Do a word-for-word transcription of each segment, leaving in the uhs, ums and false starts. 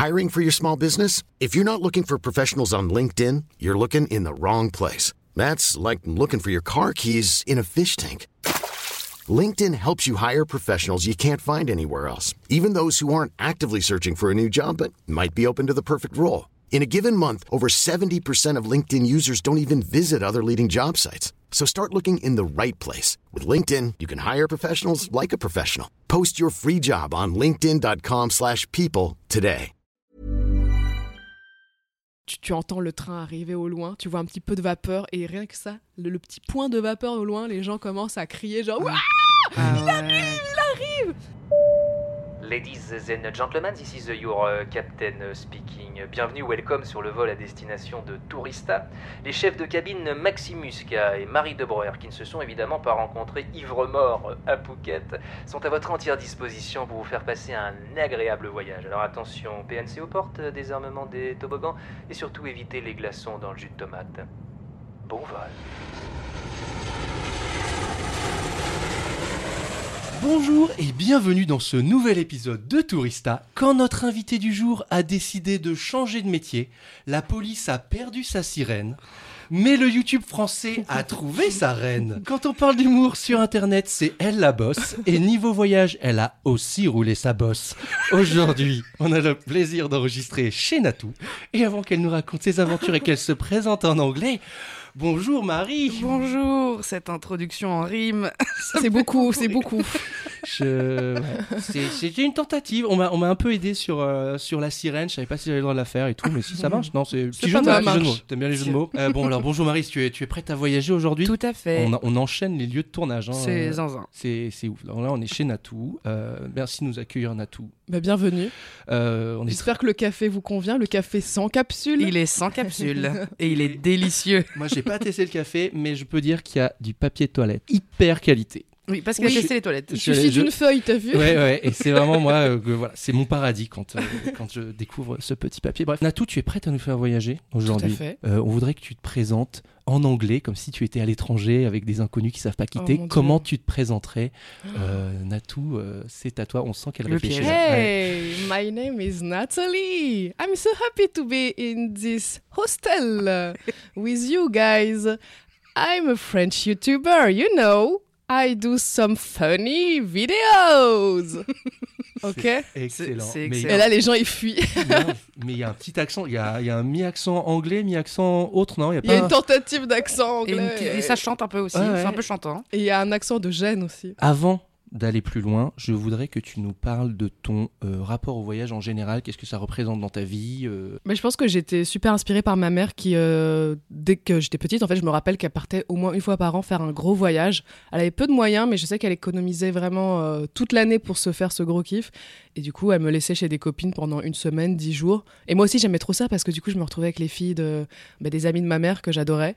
Hiring for your small business? If you're not looking for professionals on LinkedIn, you're looking in the wrong place. That's like looking for your car keys in a fish tank. LinkedIn helps you hire professionals you can't find anywhere else, even those who aren't actively searching for a new job but might be open to the perfect role. In a given month, over seventy percent of LinkedIn users don't even visit other leading job sites. So start looking in the right place. With LinkedIn, you can hire professionals like a professional. Post your free job on linkedin dot com slash people today. Tu, tu entends le train arriver au loin, tu vois un petit peu de vapeur et rien que ça, le, le petit point de vapeur au loin, les gens commencent à crier genre Ouah, ah il ouais. arrive, il arrive. Ladies and gentlemen, this is your uh, captain speaking. Bienvenue, welcome sur le vol à destination de Tourista. Les chefs de cabine Maxime Muscat et Marie de Breuer, qui ne se sont évidemment pas rencontrés ivre-mort à Phuket, sont à votre entière disposition pour vous faire passer un agréable voyage. Alors attention, P N C aux portes, désarmement des toboggans et surtout évitez les glaçons dans le jus de tomate. Bon vol. Bonjour et bienvenue dans ce nouvel épisode de Tourista. Quand notre invité du jour a décidé de changer de métier, la police a perdu sa sirène, mais le YouTube français a trouvé sa reine. Quand on parle d'humour sur internet, c'est elle la bosse, et niveau voyage, elle a aussi roulé sa bosse. Aujourd'hui, on a le plaisir d'enregistrer chez Natou, et avant qu'elle nous raconte ses aventures et qu'elle se présente en anglais, bonjour Marie. Bonjour, cette introduction en rime. C'est beaucoup, c'est beaucoup. Je... ouais. c'est, c'était une tentative. On m'a, on m'a un peu aidé sur, euh, sur la sirène. Je savais pas si j'avais le droit de la faire et tout, mais si ça marche, non, c'est, c'est petit jeu de pas mots, mal. petit jeu de mots. T'aimes bien les jeux de mots euh, Bon, alors bonjour Marie, tu es, tu es prête à voyager aujourd'hui ? Tout à fait. On, a, on enchaîne les lieux de tournage. Hein. C'est zinzin. C'est, c'est ouf. Alors là, on est chez Natou. Euh, merci de nous accueillir, Natou. Bah, bienvenue. Euh, on est... J'espère que le café vous convient, le café sans capsule. Il est sans capsule et il est délicieux. Moi, j'ai pas testé le café, mais je peux dire qu'il y a du papier de toilette hyper qualité. Oui, parce qu'il Oui. a testé les toilettes. Il Je- suffit je- d'une feuille, t'as vu ? Ouais, ouais, et c'est vraiment moi, euh, que, voilà, c'est mon paradis quand, euh, quand je découvre ce petit papier. Bref, Natou, tu es prête à nous faire voyager aujourd'hui ? Tout à fait. Euh, on voudrait que tu te présentes en anglais, comme si tu étais à l'étranger avec des inconnus qui savent pas quitter. Oh, mon Comment Dieu. tu te présenterais ? euh, Natou, euh, c'est à toi. On sent qu'elle Le réfléchit. piège. là. Ouais. Hey, my name is Natalie. I'm so happy to be in this hostel with you guys. I'm a French YouTuber, you know. I do some funny videos. Ok. Excellent. C'est- c'est Mais- excellent. Et là, les gens ils fuient. non, mais il y a un petit accent. Il y a, il y a un mi-accent anglais, mi-accent autre, non ? Il y a Il y a pas. une tentative d'accent Et, une anglais. petite- et ça chante un peu aussi. Ouais, ouais. C'est un peu chantant. Et il y a un accent de gêne aussi. Avant d'aller plus loin, je voudrais que tu nous parles de ton euh, rapport au voyage en général. Qu'est-ce que ça représente dans ta vie euh, Mais je pense que j'étais super inspirée par ma mère qui, euh, dès que j'étais petite, en fait, je me rappelle qu'elle partait au moins une fois par an faire un gros voyage. Elle avait peu de moyens, mais je sais qu'elle économisait vraiment euh, toute l'année pour se faire ce gros kiff. Et du coup, elle me laissait chez des copines pendant une semaine, dix jours. Et moi aussi, j'aimais trop ça parce que du coup, je me retrouvais avec les filles de, bah, des amis de ma mère que j'adorais.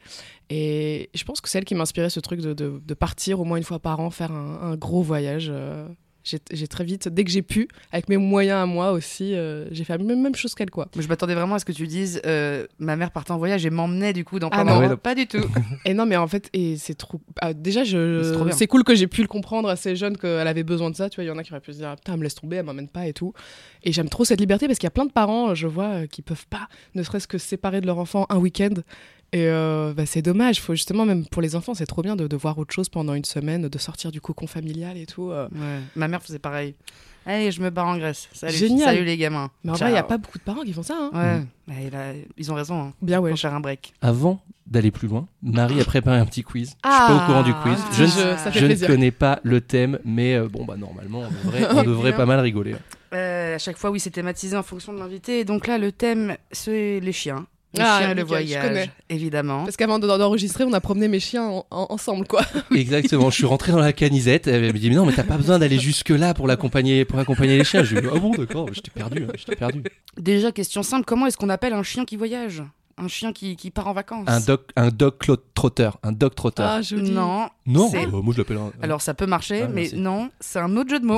Et je pense que c'est elle qui m'inspirait ce truc de, de, de partir au moins une fois par an faire un, un gros voyage. euh, J'ai, j'ai très vite, dès que j'ai pu, avec mes moyens à moi aussi, euh, j'ai fait la même, même chose qu'elle, quoi. Mais je m'attendais vraiment à ce que tu dises euh, ma mère partait en voyage et m'emmenait du coup dans Ah plein non. d'endroits. Ouais, Pas du tout. Et non, mais en fait, et c'est trop. Ah, déjà, je... C'est trop bien. c'est cool que j'ai pu le comprendre assez jeune qu'elle avait besoin de ça. Tu vois, il y en a qui auraient pu se dire ah, putain, elle me laisse tomber, elle m'emmène pas et tout. Et j'aime trop cette liberté parce qu'il y a plein de parents, je vois, euh, qui peuvent pas, ne serait-ce que se séparer de leur enfant un week-end. Et euh, bah, c'est dommage. Faut justement, même pour les enfants, c'est trop bien de, de voir autre chose pendant une semaine, de sortir du cocon familial et tout. euh. Ouais. Ma mère faisait pareil. Allez, je me barre en Grèce. Salut, Génial. salut les gamins. Mais en Ciao. vrai, il n'y a pas beaucoup de parents qui font ça. Hein. Ouais, mais il a- ils ont raison. Hein. Bien, ouais. Faut faire un break. Avant d'aller plus loin, Marie a préparé un petit quiz. je Ah, suis pas au courant du quiz. un je petit ne, jeu, ça fait je ne plaisir. connais pas le thème, mais euh, bon bah normalement on devrait, on devrait Bien. pas mal rigoler. Euh, à chaque fois, oui, c'est thématisé en fonction de l'invité. Et donc là, le thème, c'est les chiens. Les Ah, chiens et le nickel, je connais. voyage, évidemment. Parce qu'avant de- d'enregistrer, on a promené mes chiens en- en- ensemble, quoi. Exactement. Je suis rentré dans la canisette. Elle me dit mais non mais t'as pas besoin d'aller jusque là pour l'accompagner, pour accompagner les chiens. Je lui dis ah bon d'accord, je t'ai perdu, je t'ai perdu. Déjà, question simple, comment est-ce qu'on appelle un chien qui voyage ? Un chien qui, qui part en vacances. Un dog, un dog clo- trotteur, un dog trotteur. Ah, joli. Non. non, c'est- euh, moi je l'appelle un. Alors ça peut marcher, Ah, mais merci. non, c'est un autre jeu de mots.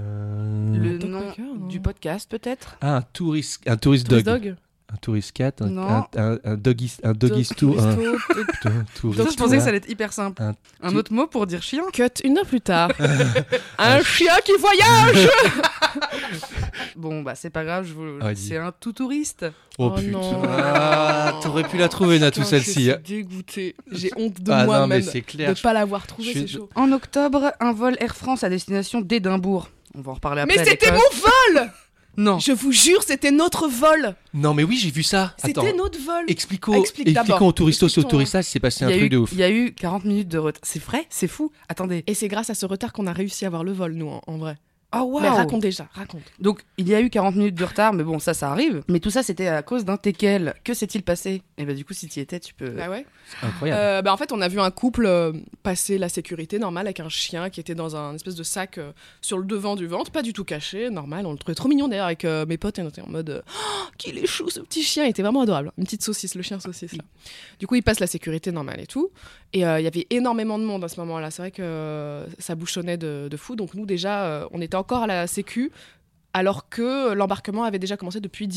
Euh, Le Dog nom Walker, non du podcast, peut-être. Ah, un tourist, un tourist Tourist dog. dog. Un tourist cat, un, Non. un, un, un doggy, un doggy Dog- tour, un, tourist tour. putain, un tourist Ça, je pensais que ça tour. allait être hyper simple. Un- Un tu- autre mot pour dire chien. Cut une heure plus tard. Un chien qui voyage. Bon, bah c'est pas grave, je vous... Ah, dis. c'est un tout touriste. Oh, Oh putain. non. Ah, t'aurais pu la trouver, Natou, Putain, celle-ci. Je hein. suis dégoûtée. J'ai honte de Ah non, moi-même mais c'est clair. de pas l'avoir trouvé, je- c'est chaud. En octobre, un vol Air France à destination d'Édimbourg. On va en reparler après. Mais à c'était l'Écosse. mon vol. Non. Je vous jure, c'était notre vol. Non, mais oui, j'ai vu ça. Attends. C'était notre vol. Expliquons, Explique d'abord. expliquons aux touristos et aux Explique-toi. touristas si c'est passé Il un y, a truc eu, de ouf. il y a eu quarante minutes de retard. C'est vrai? C'est fou. Attendez. Et c'est grâce à ce retard qu'on a réussi à avoir le vol, nous, en, en vrai. Oh waouh. Mais raconte déjà, raconte. Donc, il y a eu quarante minutes de retard, mais bon, ça, ça arrive. Mais tout ça, c'était à cause d'un teckel. Que s'est-il passé? Et bah, du coup, si tu y étais, tu peux. Ah ouais C'est incroyable. Euh, bah, en fait, on a vu un couple euh, passer la sécurité normale avec un chien qui était dans un espèce de sac euh, sur le devant du ventre, pas du tout caché, normal. On le trouvait trop mignon d'ailleurs avec euh, mes potes et on était en mode euh, oh, qu'il est chou ce petit chien, il était vraiment adorable. Une petite saucisse, le chien saucisse là. Du coup, il passe la sécurité normale et tout. Et euh, il y avait énormément de monde à ce moment-là. C'est vrai que euh, ça bouchonnait de, de fou. Donc nous déjà, euh, on était encore à la sécu alors que l'embarquement avait déjà commencé depuis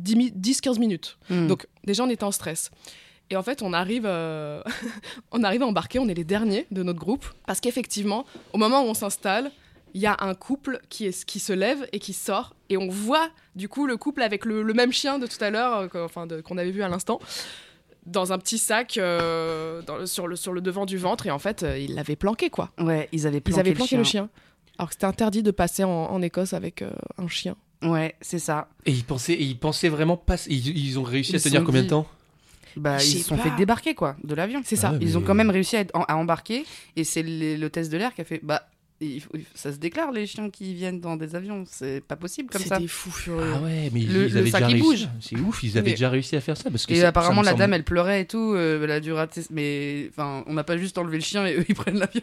dix quinze minutes. Hmm. Donc déjà, on était en stress. Et en fait, on arrive, euh, on arrive à embarquer, on est les derniers de notre groupe. Parce qu'effectivement, au moment où on s'installe, il y a un couple qui, est, qui se lève et qui sort. Et on voit du coup le couple avec le, le même chien de tout à l'heure, euh, enfin, de- qu'on avait vu à l'instant, dans un petit sac euh, dans le- sur, le, sur le devant du ventre. Et en fait, euh, ils l'avaient planqué, quoi. Ouais, ils avaient planqué, Ils avaient planqué le chien. Alors que c'était interdit de passer en, en Écosse avec euh, un chien. Ouais, c'est ça. Et ils pensaient, et ils pensaient vraiment pas. Ils, ils ont réussi Ils à tenir sont combien de dit- temps? Bah, Je ils sais se sont pas. fait débarquer, quoi, de l'avion. C'est ça. Ah ouais, Ils ont mais- quand même réussi à, être- à embarquer. Et c'est les- l'hôtesse de l'air qui a fait. Bah, il faut- ça se déclare, les chiens qui viennent dans des avions. C'est pas possible comme C'est ça. des fous furieux. Ah ouais, mais Le- ils le avaient sac, déjà il réussi. bouge. C'est ouf, ils avaient Mais- déjà réussi à faire ça parce que Et ça- ça apparemment, me la semble- dame, elle pleurait et tout. euh, elle a dû rater. Mais enfin, on n'a pas juste enlevé le chien et eux, ils prennent l'avion.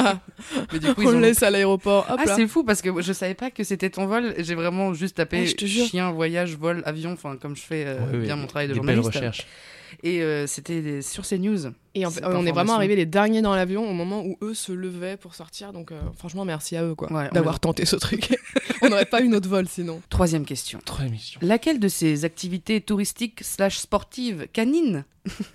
Mais du coup, ils on ont- le laisse à l'aéroport. Hop Ah, là. c'est fou parce que je savais pas que c'était ton vol. J'ai vraiment juste tapé Ouais, je te jure. chien, voyage, vol, avion. Enfin, comme je fais euh, Ouais, ouais, bien mon travail de des belles journaliste. recherches. Et euh, c'était des- sur CNews. Et en Cette fait, on est vraiment information. arrivés les derniers dans l'avion au moment où eux se levaient pour sortir. Donc, euh, franchement, merci à eux quoi, Ouais, on d'avoir est- tenté ce truc. On n'aurait pas eu notre vol sinon. Troisième question. Trois émissions. Laquelle de ces activités touristiques slash sportives canines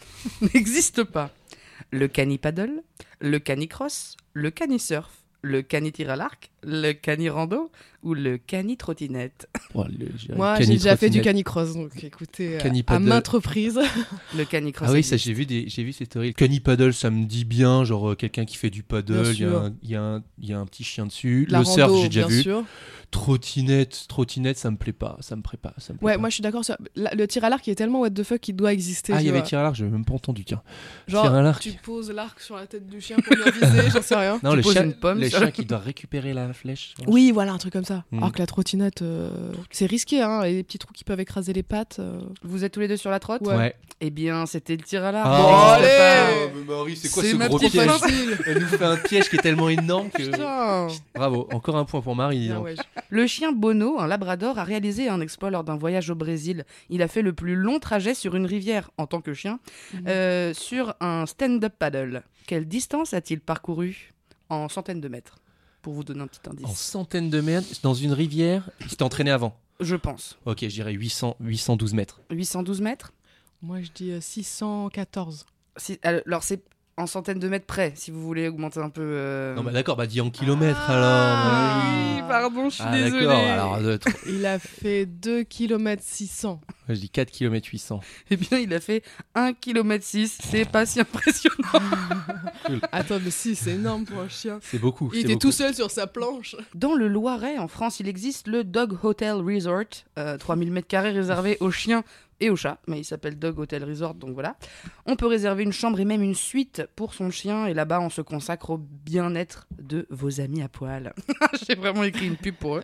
n'existe pas? Le cani-paddle, le cani-cross, le cani-surf, le cani-tir à l'arc, le cani-rando ou le cani-trottinette? Oh, le- j'ai- Moi, cani j'ai déjà fait du trottinette. canicross, donc écoutez, euh, Cani à paddle. maintes reprises. Le cani-cross. Ah oui, ça existe. j'ai vu des, j'ai vu ces théories. Cani paddle, ça me dit bien, genre euh, quelqu'un qui fait du paddle, Bien il y, a sûr. un- il y, a un- il y a un petit chien dessus. La le surf, rando, j'ai déjà bien vu. sûr. Trottinette, trottinette, ça me plaît pas, ça me plaît pas, ça me plaît Ouais, pas. moi je suis d'accord. Sur... la- Le tir à l'arc il est tellement what the fuck qu'il doit exister. Ah, tu il y avait vois. tir à l'arc, j'avais même pas entendu, tiens. Genre, tir à l'arc. tu poses l'arc sur la tête du chien pour bien viser, j'en sais rien. Non, tu le poses chien, une pomme le sur- chien qui doit récupérer la flèche. Oui, voilà, un truc comme ça. Mm. Alors que la trottinette, euh, c'est risqué, hein. Et les petits trous qui peuvent écraser les pattes. euh. Vous êtes tous les deux sur la trotte? Ouais. Ouais. Eh bien, c'était le tir à l'arc. Ah, Ça n'existe allez pas. mais Marie, c'est quoi C'est ce ma gros petite piège facile. Elle nous fait un piège qui est tellement énorme que. Putain. Bravo, encore un point pour Marie. Bien, hein. ouais. Le chien Bono, un labrador, a réalisé un exploit lors d'un voyage au Brésil. Il a fait le plus long trajet sur une rivière en tant que chien, Mhm. euh, sur un stand-up paddle. Quelle distance a-t-il parcouru en centaines de mètres? Pour vous donner un petit indice. En centaines de mètres, dans une rivière. Il s'était entraîné avant. Je pense. Ok, je dirais huit cents, huit cent douze mètres. huit cent douze mètres. Moi je dis euh, six cent quatorze. Si- alors, c'est en centaines de mètres près, si vous voulez augmenter un peu. euh, Non, bah d'accord, bah dis en kilomètres Ah, alors. Oui, pardon, je suis Ah, désolée. d'accord, alors euh, tr- Il a fait deux kilomètres six cents. je dis quatre kilomètres huit cents. Eh bien, il a fait un kilomètre six. C'est pas si impressionnant. Attends, mais si, c'est énorme pour un chien. C'est beaucoup. Il c'est était beaucoup. tout seul sur sa planche. Dans le Loiret, en France, il existe le Dog Hotel Resort, euh, trois mille mètres carrés réservés aux chiens et aux chats, mais il s'appelle Dog Hotel Resort, donc voilà. On peut réserver une chambre et même une suite pour son chien, et là-bas, on se consacre au bien-être de vos amis à poil. J'ai vraiment écrit une pub pour eux.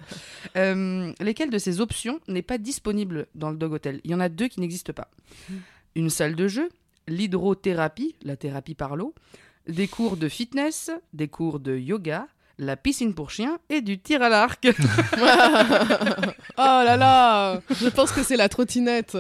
Euh, lesquelles de ces options n'est pas disponible dans le Dog Hotel? Il y en a deux qui n'existent pas. Une salle de jeu, l'hydrothérapie, la thérapie par l'eau, des cours de fitness, des cours de yoga, la piscine pour chiens et du tir à l'arc. Oh là là. Je pense que c'est la trottinette.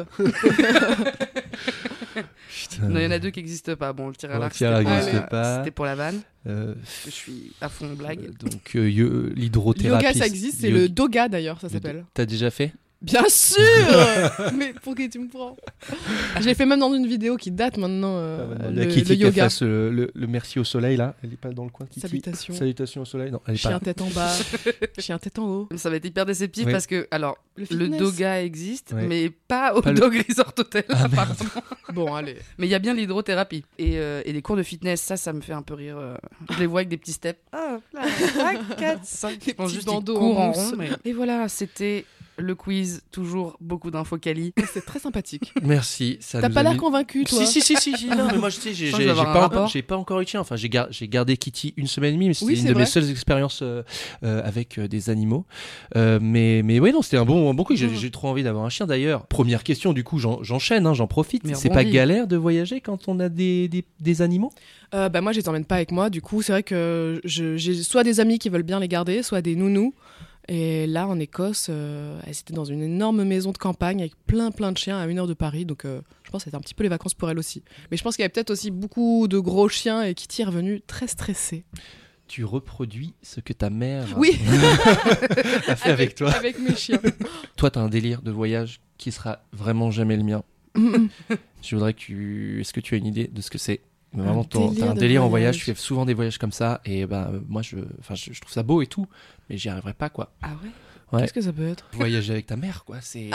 Putain. Non, il y en a deux qui n'existent pas. Bon, le tir à Ouais, l'arc, le tir à c'était l'arc pour, n'existe la- pas. c'était pour la vanne. Euh, Je suis à fond blague. donc euh, yo- l'hydrothérapie. Yoga, ça existe, c'est yo- le doga d'ailleurs, ça s'appelle. T'as déjà fait? Bien sûr. Mais pour qui tu me prends? Je l'ai fait même dans une vidéo qui date maintenant. Euh, Ah, le, Kitty le qui a yoga. fait le, le, le merci au soleil là, elle est pas dans le coin. Kitty. Salutations. Salutations au soleil. Non, elle est Chien pas. tête en bas, chien tête en haut. Ça va être hyper déceptif Oui. parce que, alors, Le le, fitness. Doga existe, Ouais. mais pas au Pas le- Dog Resort Hotel, Ah, merde. apparemment. Bon, allez. Mais il y a bien l'hydrothérapie. Et, euh, et les cours de fitness, ça, ça me fait un peu rire. euh. Je les vois avec des petits steps. Ah, là, quatre, cinq. Des Je pense petits juste qu'ils bandeaux courent en en mousse. rond. mais- Et voilà, c'était le quiz. Toujours beaucoup d'infos quali. C'est très sympathique. Merci. ça T'as nous pas a l'air mis- convaincu, toi. Si, si, si, si, si. Non, mais moi, je sais, j'ai, Je j'ai, pense que je vais j'ai avoir un pas rapport. encore, j'ai pas encore eu de chien. Enfin, j'ai, gar- j'ai gardé Kitty une semaine et demie, mais c'était Oui, une c'est de mes vrai. seules expériences euh, euh, avec euh, des animaux. Euh, mais, mais oui, non, c'était un bon, un bon coup. J'ai, Mhm. j'ai trop envie d'avoir un chien d'ailleurs. Première question, du coup, j'en, j'enchaîne, hein, j'en profite. Mais C'est pas rebondis. galère de voyager quand on a des, des, des animaux? Euh, bah, moi, je les emmène pas avec moi. Du coup, c'est vrai que je- j'ai soit des amis qui veulent bien les garder, soit des nounous. Et là, en Écosse, euh, elles étaient dans une énorme maison de campagne avec plein, plein de chiens à une heure de Paris. Donc, euh, je pense que c'était un petit peu les vacances pour elles aussi. Mais je pense qu'il y avait peut-être aussi beaucoup de gros chiens et Kitty est revenue très stressée. Tu reproduis ce que ta mère Oui, a fait avec, toi. Avec mes chiens. Toi, t'as un délire de voyage qui sera vraiment jamais le mien. Je voudrais que tu... Est-ce que tu as une idée de ce que c'est? Vraiment, Un ton- délire t'as un de délire en voyage. voyage, tu fais souvent des voyages comme ça, et ben euh, moi je, enfin, je, je trouve ça beau et tout, mais j'y arriverai pas quoi. Ah ouais? Ouais. Qu'est-ce que ça peut être? Voyager avec ta mère quoi, c'est.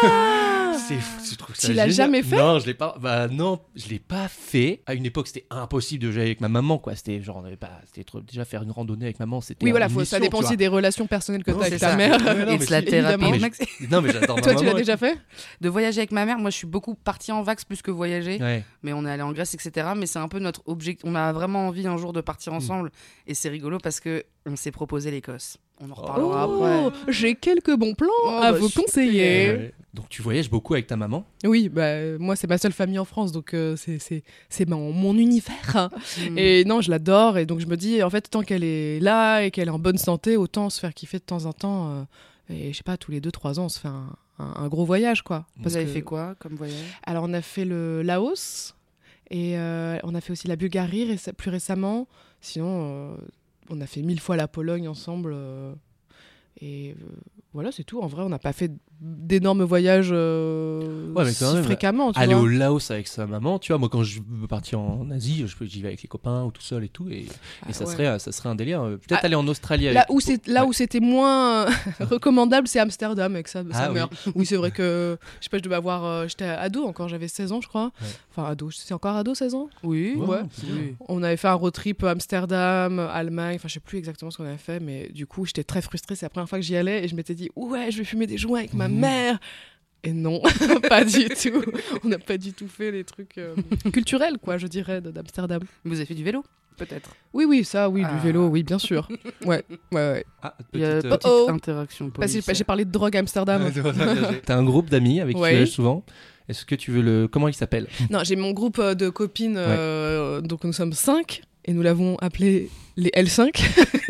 Ah c'est fou, je trouve ça Tu l'as génial. jamais fait? Non, je l'ai pas. Bah non, je l'ai pas fait. À une époque, c'était impossible de voyager avec ma maman quoi. C'était genre on avait pas, c'était trop déjà faire une randonnée avec maman, c'était. Oui, voilà, une faut, ça mission, dépend tu aussi vois. des relations personnelles que tu Non, as avec c'est ta ça. mère. Ouais, non, Et mais de la si, thérapie. évidemment. mais Max- Non mais j'adore ma Toi, maman. tu l'as et- déjà fait? De voyager avec ma mère, moi je suis beaucoup partie en vacances plus que voyager. Ouais. Mais on est allé en Grèce, et cetera. Mais c'est un peu notre objectif. On a vraiment envie un jour de Hmm. partir ensemble. Et c'est rigolo parce que on s'est proposé l'Écosse. On en reparlera Oh, après. j'ai quelques bons plans Oh, à bah, vous super. conseiller. Ouais. Donc tu voyages beaucoup avec ta maman. Oui, bah, euh, moi, c'est ma seule famille en France, donc euh, c'est, c'est, c'est mon, mon univers. hein. Mm. Et non, je l'adore, et donc je me dis, en fait, tant qu'elle est là et qu'elle est en bonne santé, autant se faire kiffer de temps en temps. euh, et je sais pas, tous les deux trois ans, on se fait un, un- un gros voyage, quoi. Vous Parce avez que- fait quoi comme voyage? Alors, on a fait le Laos, et euh, on a fait aussi la Bulgarie réce- plus récemment. Sinon, euh, on a fait mille fois la Pologne ensemble. euh, et euh, voilà, c'est tout. En vrai, on n'a pas fait d'énormes voyages euh, Ouais, mais si quand même, fréquemment. Tu Aller vois. au Laos avec sa maman, tu vois, moi quand je veux partir en Asie, je peux- j'y vais avec les copains ou tout seul et tout, et, et Ah, ça, ouais. serait, ça serait un délire. euh, Peut-être Ah, aller en Australie avec. Là où, c'est, là Ouais. où c'était moins recommandable, c'est Amsterdam avec sa, sa Ah, mère. Oui, c'est vrai que je sais pas, je devais avoir. euh, j'étais ado encore, j'avais seize ans, je crois. Ouais. Enfin, ado, c'est encore ado, seize ans? Oui. Ouais, Ouais. c'est bien. On avait fait un road trip Amsterdam, Allemagne, enfin, je sais plus exactement ce qu'on avait fait, mais du coup, j'étais très frustrée. C'est la première fois que j'y allais et je m'étais dit, ouais, je vais fumer des joints avec ma Mhm. mère. Et non, pas du tout. On n'a pas du tout fait les trucs euh, culturels, quoi, je dirais, de- d'Amsterdam. Vous avez fait du vélo? Peut-être. Oui, oui, ça, oui, Ah. du vélo, oui, bien sûr. Ouais, ouais, ouais. Ah, Il y a petite, euh, petite Oh, oh. interaction Parce que policière. j'ai parlé de drogue à Amsterdam. T'as un groupe d'amis avec qui Ouais. tu voyages souvent. Est-ce que tu veux le. Comment il s'appelle? Non, j'ai mon groupe euh, de copines, euh, donc nous sommes cinq, et nous l'avons appelé les L cinq,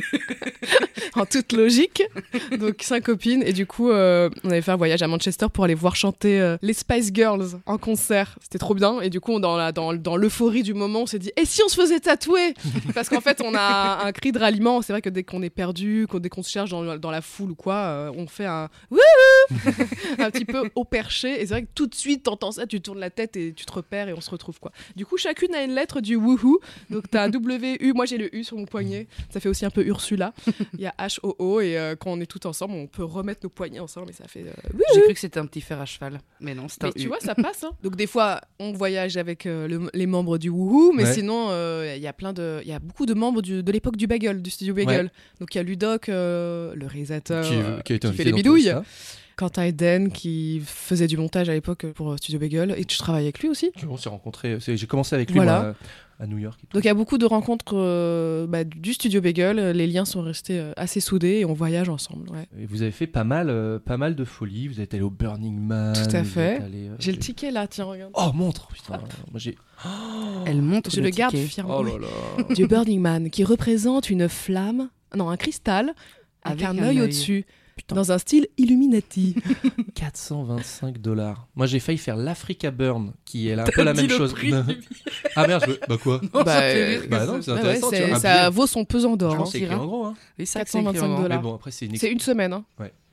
en toute logique. Donc cinq copines, et du coup, euh, on avait fait un voyage à Manchester pour aller voir chanter euh, les Spice Girls en concert. C'était trop bien, et du coup, dans, la, dans, dans l'euphorie du moment, on s'est dit, et si on se faisait tatouer? Parce qu'en fait, on a un cri de ralliement. C'est vrai que dès qu'on est perdu, qu'on, dès qu'on se cherche dans, dans la foule ou quoi, euh, on fait un wouhou un petit peu au perché, et c'est vrai que tout de suite t'entends ça, tu tournes la tête et tu te repères et on se retrouve quoi. Du coup chacune a une lettre du wouhou, donc t'as un W U, moi j'ai le U sur mon poignet, ça fait aussi un peu Ursula, il y a H O O, et euh, quand on est tout ensemble on peut remettre nos poignets ensemble et ça fait euh, wouhou. J'ai cru que c'était un petit fer à cheval. Mais non, c'est un Mais tu U. vois ça passe hein. Donc des fois on voyage avec euh, le- les membres du wouhou, mais Ouais. sinon euh, il y a plein de il y a beaucoup de membres du- de l'époque du Bagel, du studio Bagel. Ouais. Donc il y a Ludoc, euh, le réalisateur Qui, euh, qui a été qui invité fait les dans bidouilles. Tourista. Quentin Eden qui faisait du montage à l'époque pour euh, Studio Bagel, et tu travailles avec lui aussi. On s'est rencontrés. c'est- J'ai commencé avec lui Voilà. moi, à New York. et tout. Donc il y a beaucoup de rencontres euh, bah, du Studio Bagel, les liens sont restés euh, assez soudés et on voyage ensemble. Ouais. Et vous avez fait pas mal, euh, pas mal de folies. Vous êtes allé au Burning Man. Tout à vous fait. êtes allé, euh, J'ai le ticket là, tiens, regarde. Oh montre, putain. Moi j'ai. Elle montre Je le le garde ticket. fièrement. Oh là là. Du Burning Man qui représente une flamme, non un cristal, avec, Avec un, un œil œil. au-dessus, Putain. dans un style Illuminati. quatre cent vingt-cinq dollars. Moi j'ai failli faire l'Africa Burn, qui est là un T'as peu la dit même le chose. prix du ah merde, je... bah quoi? Non, Bah, ça fait euh, rire bah que non, ça- c'est Ah ouais, intéressant, c'est- tu vois, un ça billet. vaut son pesant Je d'or. pense hein. que c'est écrit en gros. Hein. Oui, ça, quatre cent vingt-cinq c'est écrit en gros. dollars. Mais bon, après c'est une C'est une semaine. Hein.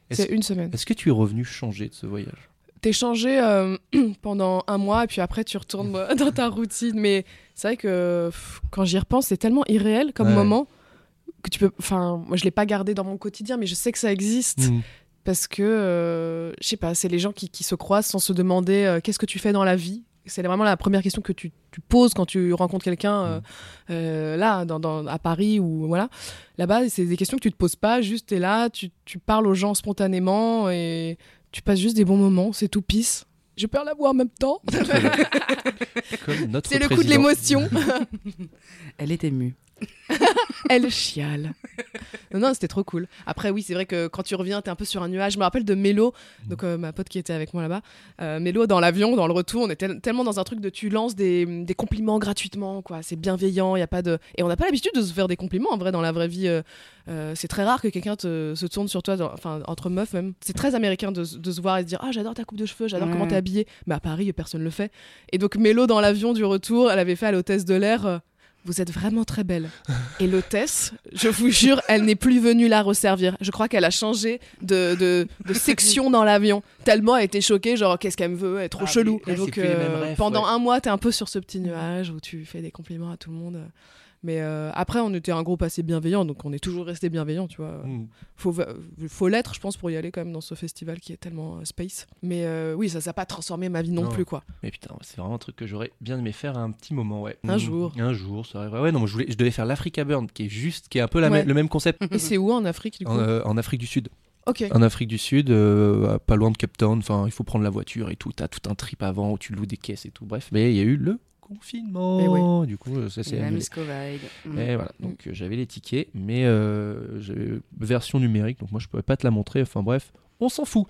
Est-ce- C'est une semaine. Est-ce que tu es revenu changer de ce voyage? T'es changé euh, pendant un mois et puis après tu retournes euh, dans ta routine. Mais c'est vrai que pff, quand j'y repense, c'est tellement irréel comme Ouais. moment que tu peux. Enfin, moi je l'ai pas gardé dans mon quotidien, mais je sais que ça existe Mm. parce que euh, je sais pas, c'est les gens qui, qui se croisent sans se demander euh, qu'est-ce que tu fais dans la vie. C'est vraiment la première question que tu, tu poses quand tu rencontres quelqu'un euh, euh, là, dans, dans- à Paris ou voilà. Là-bas, c'est des questions que tu te poses pas. Juste, t'es là, tu, tu parles aux gens spontanément et tu passes juste des bons moments. C'est tout pisse. Je perds la voix en même temps. Comme notre C'est le coup de président. l'émotion. Elle est émue. Elle chiale. Non, non, c'était trop cool. Après, oui, c'est vrai que quand tu reviens, t'es un peu sur un nuage. Je me rappelle de Mélo, donc euh, ma pote qui était avec moi là-bas. Euh, Mélo, dans l'avion, dans le retour, on était tellement dans un truc de tu lances des, des compliments gratuitement, quoi. C'est bienveillant, il y a pas de. Et on n'a pas l'habitude de se faire des compliments, en vrai, dans la vraie vie. euh, euh, c'est très rare que quelqu'un te, se tourne sur toi, dans- enfin, entre meufs même. C'est très américain de, de se voir et de dire ah, j'adore ta coupe de cheveux, j'adore Ouais. comment t'es habillée. Mais à Paris, personne le fait. Et donc, Mélo, dans l'avion du retour, elle avait fait à l'hôtesse de l'air. euh, Vous êtes vraiment très belle. Et l'hôtesse, je vous jure, elle n'est plus venue la resservir. Je crois qu'elle a changé de, de, de section dans l'avion. Tellement elle était choquée, genre qu'est-ce qu'elle me veut, elle est trop Ah chelou. oui, là, Et c'est donc plus les mêmes euh, rêves, pendant ouais. un mois, t'es un peu sur ce petit nuage où tu fais des compliments à tout le monde. Mais euh, après, on était un groupe assez bienveillant, donc on est toujours resté bienveillant, tu vois. Mm. Faut, faut l'être, je pense, pour y aller quand même dans ce festival qui est tellement euh, space. Mais euh, oui, ça n'a pas transformé ma vie non, Non. plus, quoi. Mais putain, c'est vraiment un truc que j'aurais bien aimé faire à un petit moment, ouais. Un Mm. jour. Un jour, ça arriverait. Ouais, non, moi, je, voulais, je devais faire l'Africa Burn, qui est juste, qui est un peu la Ouais. mê- le même concept. Et c'est où en Afrique, du coup En, euh, en Afrique du Sud. Ok. En Afrique du Sud, euh, pas loin de Cape Town. Enfin, il faut prendre la voiture et tout. T'as tout un trip avant où tu loues des caisses et tout. Bref, mais il y a eu le confinement. Du coup, euh, ça s'est Et la annulé. Miss Covid. Mm. Et voilà, donc euh, j'avais les tickets, mais euh, j'avais version numérique, donc moi je pouvais pas te la montrer. Enfin bref, on s'en fout.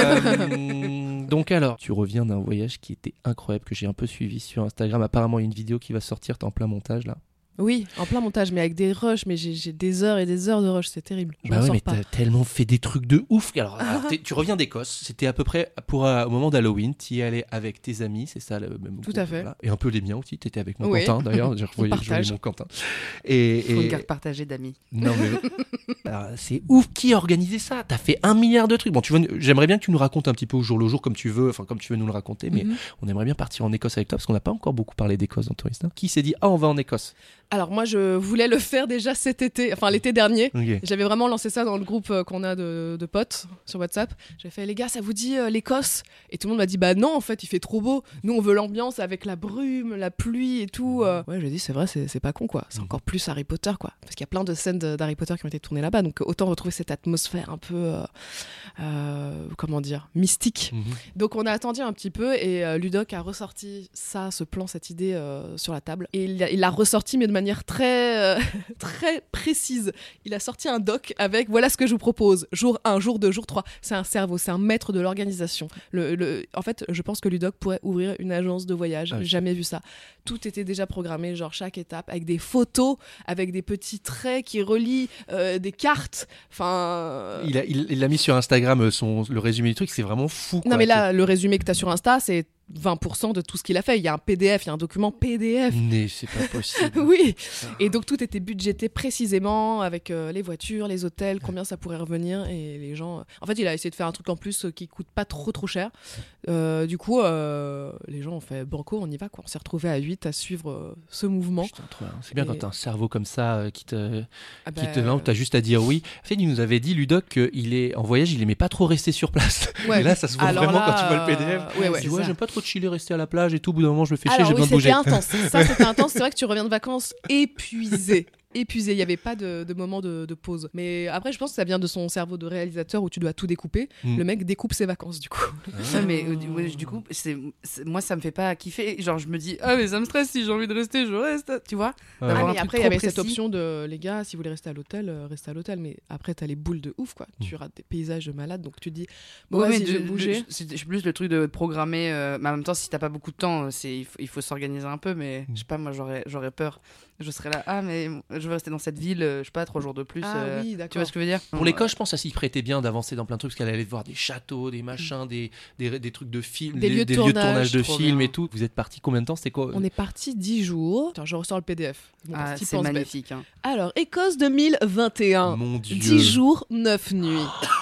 Euh, donc alors, tu reviens d'un voyage qui était incroyable, que j'ai un peu suivi sur Instagram. Apparemment, il y a une vidéo qui va sortir, t'es en plein montage là. Oui, en plein montage, mais avec des rushs, mais j'ai j'ai des heures et des heures de rush, c'est terrible. Je Bah m'en ouais, sors mais pas. t'as tellement fait des trucs de ouf. Alors, alors, t'es- tu reviens d'Écosse, c'était à peu près pour euh, au moment d'Halloween, tu y allais avec tes amis, c'est ça le même Tout groupe, à fait. voilà. Et un peu les miens aussi, t'étais avec mon Oui. Quentin d'ailleurs, je revoyais, je voyais partage. mon Quentin. Et, Faut une et- carte partagée d'amis. Non mais alors, c'est ouf, qui a organisé ça? T'as fait un milliard de trucs. Bon, tu vois, j'aimerais bien que tu nous racontes un petit peu au jour le jour comme tu veux, enfin comme tu veux nous le raconter, mais Mhm. on aimerait bien partir en Écosse avec toi parce qu'on n'a pas encore beaucoup parlé d'Écosse dans Tourista. Qui s'est dit ah on va en Écosse? Alors moi, je voulais le faire déjà cet été, enfin l'été dernier. Ok. J'avais vraiment lancé ça dans le groupe euh, qu'on a de, de potes sur WhatsApp. J'avais fait les gars, ça vous dit euh, l'Écosse? Et tout le monde m'a dit bah non, en fait il fait trop beau. Nous on veut l'ambiance avec la brume, la pluie et tout. euh. Ouais, j'ai dit c'est vrai, c'est c'est pas con quoi. C'est Mhm. encore plus Harry Potter quoi, parce qu'il y a plein de scènes de- d'Harry Potter qui ont été tournées là-bas. Donc autant retrouver cette atmosphère un peu euh, euh, comment dire mystique. Mhm. Donc on a attendu un petit peu et euh, Ludoc a ressorti ça, ce plan, cette idée euh, sur la table. Et il l'a il l'a ressorti mais de manière très, euh, très précise. Il a sorti un doc avec voilà ce que je vous propose. Jour un, jour deux, jour trois. C'est un cerveau, c'est un maître de l'organisation. Le, le- En fait, je pense que Ludoc pourrait ouvrir une agence de voyage. Ah oui. J'ai jamais vu ça. Tout était déjà programmé, genre chaque étape, avec des photos, avec des petits traits qui relient euh, des cartes. Enfin... Il a, il, il a mis sur Instagram euh, son, le résumé du truc, c'est vraiment fou. Quoi. Non mais là, le résumé que tu as sur Insta, c'est vingt pour cent de tout ce qu'il a fait. Il y a un P D F, il y a un document P D F. Mais c'est pas possible. Oui. Et donc tout était budgété précisément avec euh, les voitures, les hôtels, combien ça pourrait revenir et les gens. En fait, il a essayé de faire un truc en plus euh, qui coûte pas trop trop cher. Euh, du coup, euh, les gens ont fait banco, on y va quoi. On s'est retrouvés à huit à suivre euh, ce mouvement. Putain, trop bien. C'est bien Et- quand t'as un cerveau comme ça euh, qui te, Ah qui bah, te lance, t'as juste à dire oui. En fait, il nous avait dit, Ludoc, qu'il est en voyage, il aimait pas trop rester sur place. ouais. Et là, ça se voit Alors vraiment là, quand tu vois le P D F. euh, Ouais, ouais. Tu c'est vois, ça. j'aime pas trop chiller, rester à la plage et tout. Au bout d'un moment, je me fais chier, Alors j'ai oui, besoin de c'était bouger. intense. Ça, c'était intense. C'est vrai que tu reviens de vacances épuisé. Épuisé, il n'y avait pas de, de moment de, de pause. Mais après, je pense que ça vient de son cerveau de réalisateur où tu dois tout découper. Mm. Le mec découpe ses vacances, du coup. Ouais, mais euh, du- ouais, du coup, c'est, c'est- moi, ça me fait pas kiffer. Genre, je me dis, ah, mais ça me stresse, si j'ai envie de rester, je reste. Tu vois? Ouais. D'avoir Ah, un mais truc après, il y trop avait cette précis. option de les gars, si vous voulez rester à l'hôtel, euh, restez à l'hôtel. Mais après, t'as les boules de ouf, quoi. Tu rates des paysages de malade, donc tu dis, bon, Ouais, vas-y, mais je de- vais bouger. de- c'est c'est plus le truc de programmer. euh, mais en même temps, si t'as pas beaucoup de temps, c'est, il faut, il faut s'organiser un peu. Mais je sais pas, moi, j'aurais, j'aurais peur. Je serais là, ah, mais je veux rester dans cette ville, euh, je sais pas, trois jours de plus. Ah euh, oui, d'accord. Tu vois ce que je veux dire? Pour l'Écosse, je pense que ça s'y prêtait bien d'avancer dans plein de trucs, parce qu'elle allait voir des châteaux, des machins, des, des, des trucs de films, Des lieux de tournage, de trop films bien. et tout. Vous êtes parti combien de temps? C'était quoi? On est parti dix jours. Attends, je ressors le P D F. Bon, Ah, parce que t'y c'est penses bête. magnifique. Hein. Alors, Écosse deux mille vingt et un. Mon Dieu. dix jours, neuf nuits.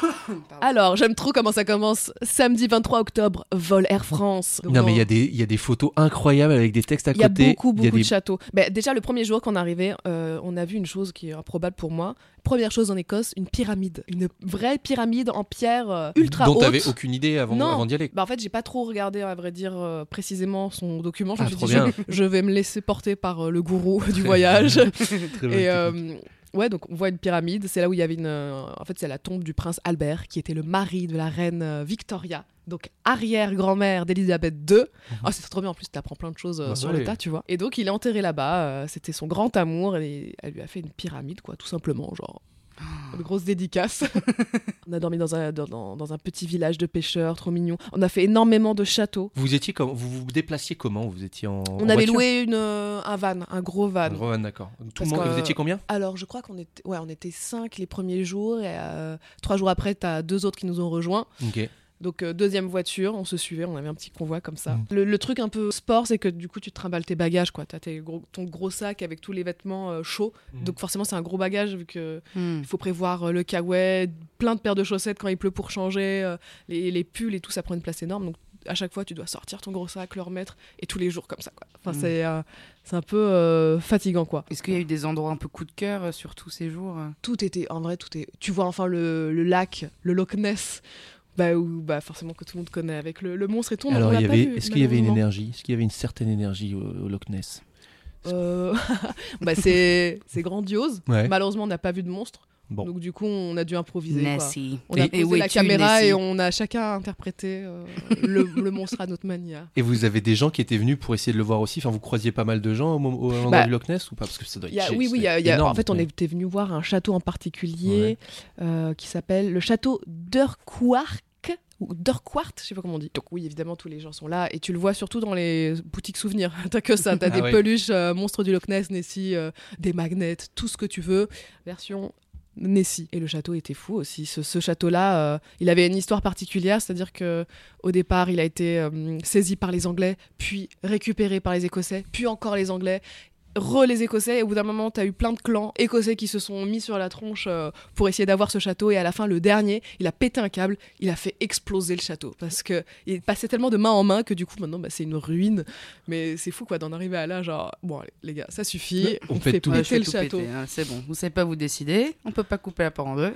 Alors, j'aime trop comment ça commence. Samedi vingt-trois octobre, vol Air France. Donc, Non, mais on- il y, a des- il y a des photos incroyables avec des textes à Il y a côté. beaucoup, Il y a beaucoup des- de châteaux. Ben, déjà, le premier jour qu'on est arrivé, euh, on a vu une chose qui est improbable pour moi. Première chose en Écosse, une pyramide. Une vraie pyramide en pierre euh, ultra dont haute. t'avais aucune idée avant, Non. avant d'y aller. Bah en fait, j'ai pas trop regardé, à vrai dire, euh, précisément son document. Je me Ah, suis trop dit, bien. je, je vais me laisser porter par euh, le gourou du voyage. Très bonne Et technique. euh, ouais, donc on voit une pyramide. C'est là où il y avait une. euh, en fait, c'est la tombe du prince Albert, qui était le mari de la reine euh, Victoria. Donc arrière-grand-mère d'Elisabeth deux. Oh, c'est trop bien. En plus, t'apprends plein de choses euh, Bah, sur ouais. le tas, tu vois. Et donc, il est enterré là-bas. euh, C'était son grand amour. Et elle lui a fait une pyramide, quoi, tout simplement. Genre. Une grosse dédicace. On a dormi dans un, dans, dans- dans un petit village de pêcheurs, trop mignon. On a fait énormément de châteaux. Vous étiez comme, vous vous déplaciez comment? Vous étiez en. On en avait voiture loué une, euh, un van, un gros van. Un gros van, d'accord. Tout Parce le monde. que- Vous étiez combien? Alors, je crois qu'on était, ouais, on était cinq les premiers jours. Et euh, trois jours après, t'as deux autres qui nous ont rejoints. Ok. Donc, euh, deuxième voiture, on se suivait. On avait un petit convoi comme ça. Mm. Le, le truc un peu sport, c'est que du coup, tu te trimbales tes bagages, quoi. T'as tes gros- ton gros sac avec tous les vêtements euh, chauds. Mm. Donc, forcément, c'est un gros bagage vu que. Hmm. Il faut prévoir euh, le caouet, plein de paires de chaussettes quand il pleut pour changer, euh, les, les pulls et tout, ça prend une place énorme. Donc à chaque fois, tu dois sortir ton gros sac, le remettre, et tous les jours comme ça, quoi. Enfin, Mm. c'est, euh, c'est un peu euh, fatigant, quoi. Est-ce qu'il y a eu des endroits un peu coup de cœur euh, sur tous ces jours euh Tout était, en vrai, tout est. Tu vois enfin le, le lac, le Loch Ness, bah, où, bah, forcément que tout le monde connaît avec le, le monstre et tout. on- Alors, on l'a il y pas avait, vu, est-ce qu'il y avait une malheureusement. énergie? Est-ce qu'il y avait une certaine énergie au, au Loch Ness? Euh, bah, c'est, c'est grandiose. Ouais. Malheureusement, on n'a pas vu de monstre. Bon. Donc, du coup, on a dû improviser. quoi. Nessie. On a Et- et où posé la es-tu, caméra Nessie et on a chacun interprété euh, le, le monstre à notre manière. Et vous avez des gens qui étaient venus pour essayer de le voir aussi? Enfin, vous croisiez pas mal de gens au, moment- au endroit Bah, du Loch Ness ou pas? Parce que ça doit être Il y a- cher, oui, ça oui. il y doit a- être il y a- énorme, en fait, on mais- était venu voir un château en particulier euh, qui s'appelle le château d'Urquhart. Ou d'Urquhart, je sais pas comment on dit. Donc oui, évidemment, tous les gens sont là et tu le vois surtout dans les boutiques souvenirs. T'as que ça, t'as Ah des ouais. peluches, euh, monstres du Loch Ness, Nessie, euh, des magnets, tout ce que tu veux. Version Nessie. Et le château était fou aussi. Ce, ce château-là, euh, il avait une histoire particulière, c'est-à-dire que au départ, il a été euh, saisi par les Anglais, puis récupéré par les Écossais, puis encore les Anglais. Re les Écossais, et au bout d'un moment, t'as eu plein de clans écossais qui se sont mis sur la tronche euh, pour essayer d'avoir ce château, et à la fin, le dernier, il a pété un câble, il a fait exploser le château, parce que il passait tellement de main en main que du coup, maintenant, bah, c'est une ruine, mais c'est fou quoi d'en arriver à là, genre, bon, allez, les gars, ça suffit, On on, pète fait tout. Ouais, je péter fais le tout château. péter, hein, c'est bon, vous savez pas vous décider, on peut pas couper la part en deux.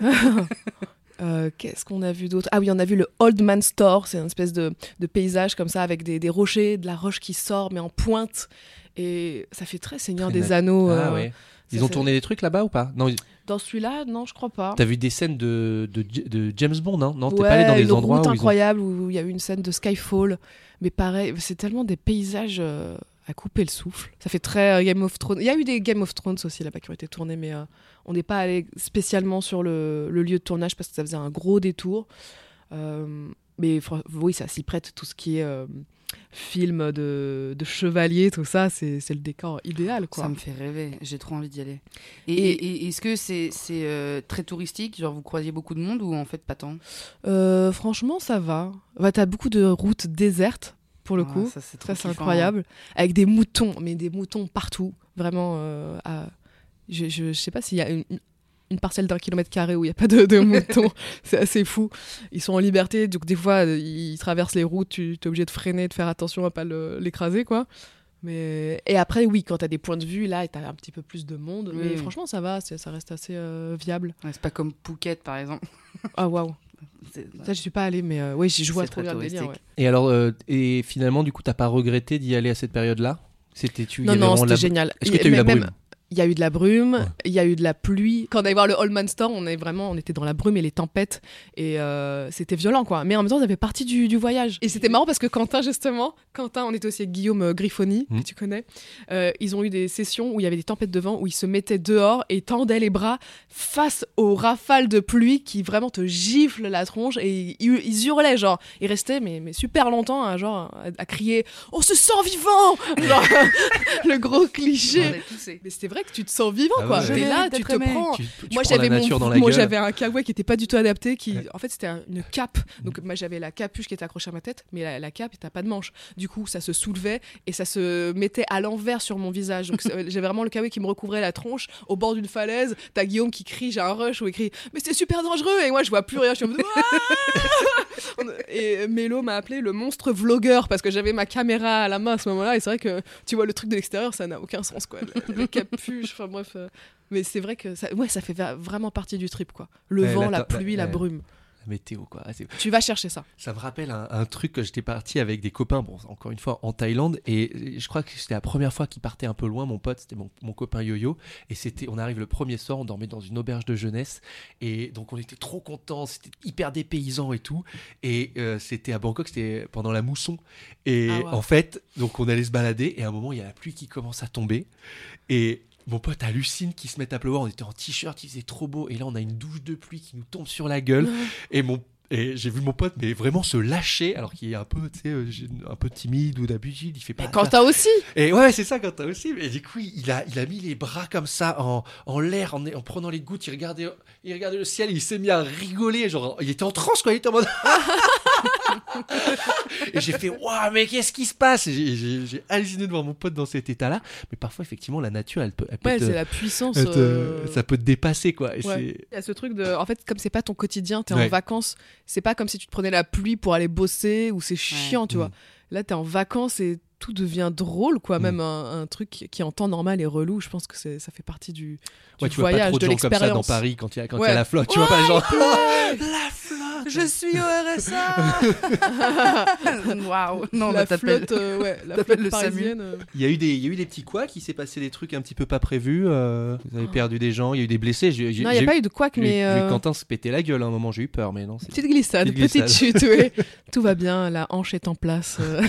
Euh, Qu'est-ce qu'on a vu d'autre? Ah oui, on a vu le Old Man Store, c'est une espèce de, de paysage comme ça, avec des, des rochers, de la roche qui sort, mais en pointe, et ça fait très Seigneur Très des nat- Anneaux. Ah euh, ouais. Ils ça ont fait- tourné des trucs là-bas ou pas? Non, ils- Dans celui-là, non, je crois pas. t'as vu des scènes de, de, de James Bond, hein? Non, t'es Ouais, pas allé dans des une endroits route où ils ont... incroyable où il y a eu une scène de Skyfall, mais pareil, c'est tellement des paysages euh, à couper le souffle. Ça fait très euh, Game of Thrones. Il y a eu des Game of Thrones aussi là-bas qui ont été tournés, mais euh, on n'est pas allé spécialement sur le, le lieu de tournage parce que ça faisait un gros détour. Euh, mais fr- oui, ça s'y prête, tout ce qui est euh, film de, de chevalier, tout ça, c'est c'est le décor idéal, quoi. Ça me fait rêver, j'ai trop envie d'y aller. Et, Et- et- et est-ce que c'est c'est, euh, très touristique, genre vous croisiez beaucoup de monde ou en fait pas tant? Euh, franchement, ça va. Ouais, t'as beaucoup de routes désertes, pour le Ah, coup. ça, c'est trop Ça, c'est kiffant. incroyable. Avec des moutons, mais des moutons partout. Vraiment, euh, à- je, je, je sais pas s'il y a une, une parcelle d'un kilomètre carré où il n'y a pas de, de moutons. C'est assez fou. Ils sont en liberté, donc des fois, euh, ils traversent les routes, tu es obligé de freiner, de faire attention à pas le- l'écraser, quoi. Mais... Et après, oui, quand tu as des points de vue, là, tu as un petit peu plus de monde. Mais Oui. franchement, ça va, c'est- ça reste assez euh, viable. Ouais, c'est pas comme Phuket par exemple. Ah, waouh. C'est- Ça, je suis pas allée, mais euh, oui, je vois C'est trop très bien le délire. touristique. Ouais. Et alors, euh, et finalement, du coup, t'as pas regretté d'y aller à cette période-là? C'était tu il y Non, avait non, vraiment c'était la- génial. Est-ce que Il- t'as eu mais la même- brume? Il y a eu de la brume, Ouais. il y a eu de la pluie. Quand on allait voir le Old Man Store, on est vraiment, on était dans la brume et les tempêtes, et euh, c'était violent, quoi. Mais en même temps, ça fait partie du, du voyage. Et c'était marrant parce que Quentin, justement, Quentin, on était aussi avec Guillaume euh, Griffoni, Mm. que tu connais. Euh, ils ont eu des sessions où il y avait des tempêtes de vent, où ils se mettaient dehors et tendaient les bras face aux rafales de pluie qui vraiment te giflent la tronche, et ils, ils hurlaient, genre, ils restaient mais, mais super longtemps, hein, genre, à, à crier, on se sent vivant, genre, le gros cliché. On est poussé. Mais c'était vrai, vrai que tu te sens vivant, Ah quoi. ouais. T'es Je là, mérite tu te d'être aimé. prends. Tu, tu Moi, prends j'avais la mon, nature dans la moi, gueule. j'avais un kawaii qui était pas du tout adapté. Qui, Ouais. en fait, c'était un- une cape. Donc, moi, j'avais la capuche qui était accrochée à ma tête, mais la, la cape, t'as pas de manche. Du coup, ça se soulevait et ça se mettait à l'envers sur mon visage. Donc, c'est- j'avais vraiment le kawaii qui me recouvrait la tronche au bord d'une falaise. T'as Guillaume qui crie, j'ai un rush où il crie, mais c'est super dangereux. Et moi, je vois plus rien. Je suis en mode, Ouah et Mélo m'a appelé le monstre vlogueur parce que j'avais ma caméra à la main à ce moment-là. Et c'est vrai que tu vois le truc de l'extérieur, ça n'a aucun sens, quoi. La, la capuche, enfin bref. euh, Mais c'est vrai que ça, ouais, ça fait va- vraiment partie du trip, quoi. Le Ouais, vent, la la ta- pluie, la ouais. brume. La météo, quoi. Ah, c'est- Tu vas chercher ça. Ça me rappelle un, un truc que j'étais parti avec des copains, bon, encore une fois, en Thaïlande, et je crois que c'était la première fois qu'il partait un peu loin, mon pote, c'était mon, mon copain Yo-Yo, et c'était, on arrive le premier soir, on dormait dans une auberge de jeunesse, et donc on était trop contents, c'était hyper dépaysant et tout, et euh, c'était à Bangkok, c'était pendant la mousson, et Ah ouais. en fait, donc on allait se balader, et à un moment, il y a la pluie qui commence à tomber, et... Mon pote hallucine qu'il se mette à pleuvoir, on était en t-shirt, il faisait trop beau, et là on a une douche de pluie qui nous tombe sur la gueule, et mon et j'ai vu mon pote mais vraiment se lâcher alors qu'il est un peu tu sais euh, un peu timide ou d'habitude, il fait pas Mais quand t'as aussi. et ouais c'est ça quand t'as aussi, mais du coup il a il a mis les bras comme ça en, en l'air en, en prenant les gouttes, il regardait il regardait le ciel et il s'est mis à rigoler, genre il était en transe quoi, il était en mode et j'ai fait waouh mais qu'est-ce qui se passe, et j'ai, j'ai, j'ai halluciné de voir mon pote dans cet état là, mais parfois effectivement la nature elle peut, elle peut Ouais, te- c'est la puissance. elle te- euh, ça peut te dépasser quoi, et Ouais. c'est Il y a ce truc de. En fait, comme c'est pas ton quotidien, t'es Ouais. en vacances. C'est pas comme si tu te prenais la pluie pour aller bosser ou c'est chiant, tu Mm. vois. Là, t'es en vacances et tout devient drôle, quoi. Mm. Même un, un truc qui, qui en temps normal est relou. Je pense que c'est, ça fait partie du, du ouais, tu vois pas voyage, trop de de gens comme ça dans l'expérience. Paris quand il y a quand il y Ouais. a la flotte, tu vois pas les gens La flotte. Je suis au R S A. Waouh. Non, la bah, t'appelles. flotte, euh, ouais, la t'appelles flotte le SAMU. parisienne. euh. Il y a eu des, il y a eu des petits couacs, il s'est passé des trucs un petit peu pas prévus. euh, vous avez perdu des gens, il y a eu des blessés. J'ai, j'ai, Non, il n'y j'ai a pas eu de couac, j'ai- mais. j'ai euh, vu Quentin se péter la gueule à un moment, j'ai eu peur, mais non. C'est... Petite glissade, Petite petite, glissade. chute, oui. Tout va bien, la hanche est en place. euh,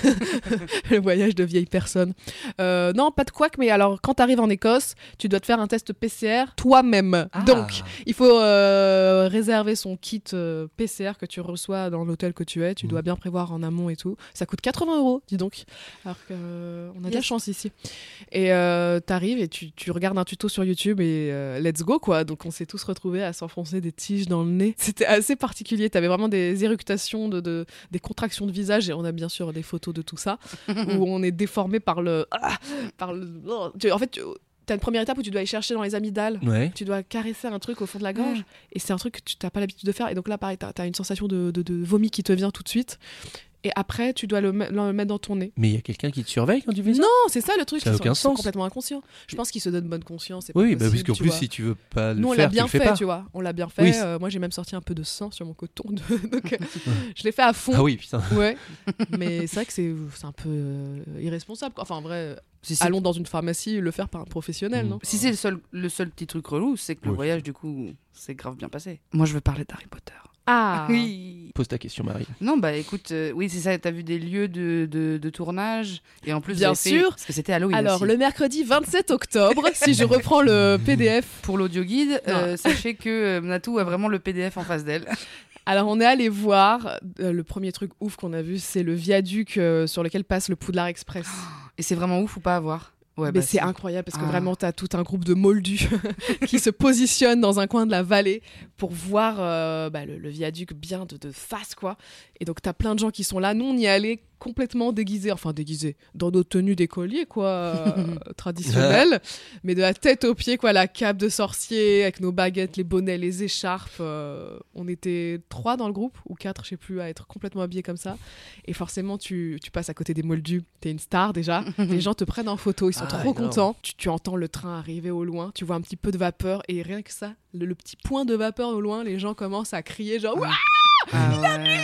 le voyage de vieille personne. Euh, non, pas de couac, mais alors quand tu arrives en Écosse, tu dois te faire un test P C R toi-même. Ah. Donc, il faut euh, réserver son kit euh, P C R que tu reçois dans l'hôtel que tu es. Tu Mm. dois bien prévoir en amont et tout. Ça coûte quatre-vingts euros, dis donc. Alors qu'on a de la Yes. chance ici. Et euh, t'arrives et tu, tu regardes un tuto sur YouTube et euh, let's go, quoi. Donc on s'est tous retrouvés à s'enfoncer des tiges dans le nez. C'était assez particulier. T'avais vraiment des éructations, de, de- des contractions de visage, et on a bien sûr des photos de tout ça, où on est déformé par le... ah, par le oh. Tu- en fait, tu as une première étape où tu dois aller chercher dans les amygdales. Ouais. Tu dois caresser un truc au fond de la gorge, et c'est un truc que tu n'as pas l'habitude de faire. Et donc là, pareil, tu as une sensation de, de, de vomi qui te vient tout de suite. Et après, tu dois le, me- le mettre dans ton nez. Mais il y a quelqu'un qui te surveille quand tu fais ça? Non, c'est ça le truc. Ça a ils sont- aucun ils sont sens. complètement inconscients. Je pense qu'ils se donnent bonne conscience. c'est Oui, pas oui, bah, parce possible, qu'en tu plus, vois. si tu veux pas le Nous, on faire, l'a bien tu le fais fait, pas. tu vois. On l'a bien fait. Oui. Euh, moi, j'ai même sorti un peu de sang sur mon coton. de- Donc, euh, je l'ai fait à fond. Ah oui, putain. Ouais. Mais c'est vrai que c'est c'est un peu euh, irresponsable, quoi. Enfin, en vrai, Si c'est, allons dans une pharmacie le faire par un professionnel, Mm. non? si c'est le seul, le seul petit truc relou, c'est que le Oui. voyage, du coup, c'est grave bien passé. Moi, je veux parler d'Harry Potter. Ah. Oui. Pose ta question, Marie. Non, bah écoute, euh, oui, c'est ça, t'as vu des lieux de, de, de tournage, et en plus, Bien vous avez fait- sûr. parce que c'était Halloween Alors, aussi. le mercredi vingt-sept octobre, si je reprends le P D F. Pour l'audio guide, Non. euh, sachez que euh, Natou a vraiment le P D F en face d'elle. Alors, on est allé voir. euh, le premier truc ouf qu'on a vu, c'est le viaduc euh, sur lequel passe le Poudlard Express. Et c'est vraiment ouf ou pas à voir? Ouais, Mais bah, c'est incroyable parce que Ah. vraiment, tu as tout un groupe de moldus qui se positionnent dans un coin de la vallée pour voir euh, bah, le, le viaduc bien de, de face, quoi. Et donc, tu as plein de gens qui sont là. Nous, on y allait complètement déguisés, enfin déguisés, dans nos tenues d'écoliers, quoi, euh, traditionnelles, mais de la tête aux pieds, quoi, la cape de sorcier, avec nos baguettes, les bonnets, les écharpes. euh, on était trois dans le groupe, ou quatre, je sais plus, à être complètement habillés comme ça. Et forcément, tu, tu passes à côté des moldus. T'es une star déjà. Les gens te prennent en photo, ils sont Ah, trop énorme. contents. Tu, tu entends le train arriver au loin, tu vois un petit peu de vapeur, et rien que ça, le, le petit point de vapeur au loin, les gens commencent à crier genre Ouah Ah ouais.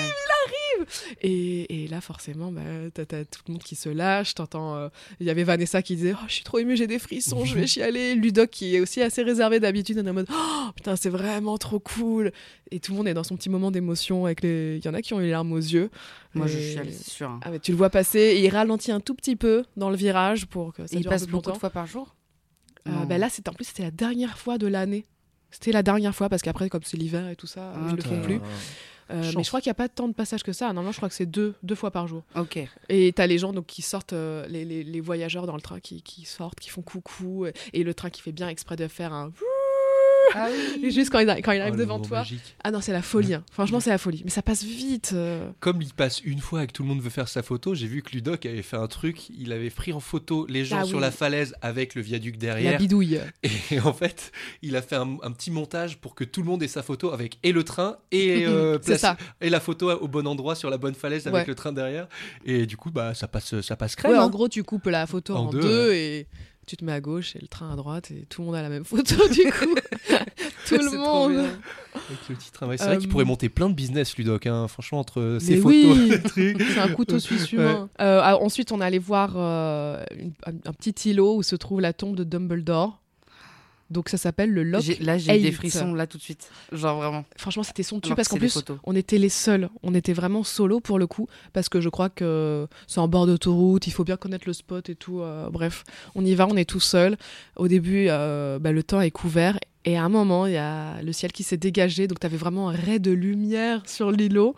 et, et là forcément bah, t'as, t'as tout le monde qui se lâche, t'entends euh, il y avait Vanessa qui disait oh je suis trop émue, j'ai des frissons, je vais chialer. Ludoc qui est aussi assez réservé d'habitude, on est en mode oh putain c'est vraiment trop cool, et tout le monde est dans son petit moment d'émotion avec les, il y en a qui ont les larmes aux yeux. Moi, je Et- suis allée, c'est sûr. hein. Ah, mais tu le vois passer et il ralentit un tout petit peu dans le virage pour que ça Et il dure un passe peu plus beaucoup de longtemps. fois par jour? Euh, Non. bah là, c'était en plus c'était la dernière fois de l'année. C'était la dernière fois parce qu'après, comme c'est l'hiver et tout ça, Ah, ils le font ok. plus. Euh, Chance. mais je crois qu'il n'y a pas tant de passages que ça. Normalement, je crois que c'est deux, deux fois par jour. Ok. Et t'as les gens donc, qui sortent, euh, les, les, les voyageurs dans le train qui, qui sortent, qui font coucou. Et, et le train qui fait bien exprès de faire un... Ah oui. Et juste quand il, arri- quand il arrive Oh, le devant moment toi. magique. Ah non, c'est la folie. Hein. Franchement, c'est la folie. Mais ça passe vite. euh. Comme il passe une fois et que tout le monde veut faire sa photo, j'ai vu que Ludoc avait fait un truc, il avait pris en photo les gens Ah sur oui. la falaise avec le viaduc La derrière. bidouille. Et en fait, il a fait un, un petit montage pour que tout le monde ait sa photo avec et le train et, euh, C'est place- ça. et la photo au bon endroit sur la bonne falaise avec Ouais. le train derrière. Et du coup, bah, ça passe, ça passe crème. Ouais, hein. en gros, tu coupes la photo En en, deux, deux, et tu te mets à gauche et le train à droite et tout le monde a la même photo du coup. Tout le C'est trop monde. bien. Avec le petit train. Ouais, c'est vrai Euh, qu'il pourrait monter plein de business, Ludoc. Hein. Franchement, entre ses Mais photos oui. et les trucs. C'est un couteau suisse humain. Euh, ah, ensuite, on est allé voir euh, une- un, un petit îlot où se trouve la tombe de Dumbledore. Donc ça s'appelle le Loch. J'ai- Là, j'ai des Eight. frissons, là, tout de suite. Genre, vraiment. Franchement, c'était somptueux Alors parce que qu'en c'est des plus, photos. on était les seuls. On était vraiment solo pour le coup parce que je crois que c'est en bord d'autoroute, il faut bien connaître le spot et tout. euh, bref, on y va, on est tout seul. Au début, euh, bah, le temps est couvert et à un moment, il y a le ciel qui s'est dégagé, donc tu avais vraiment un ray de lumière sur l'îlot.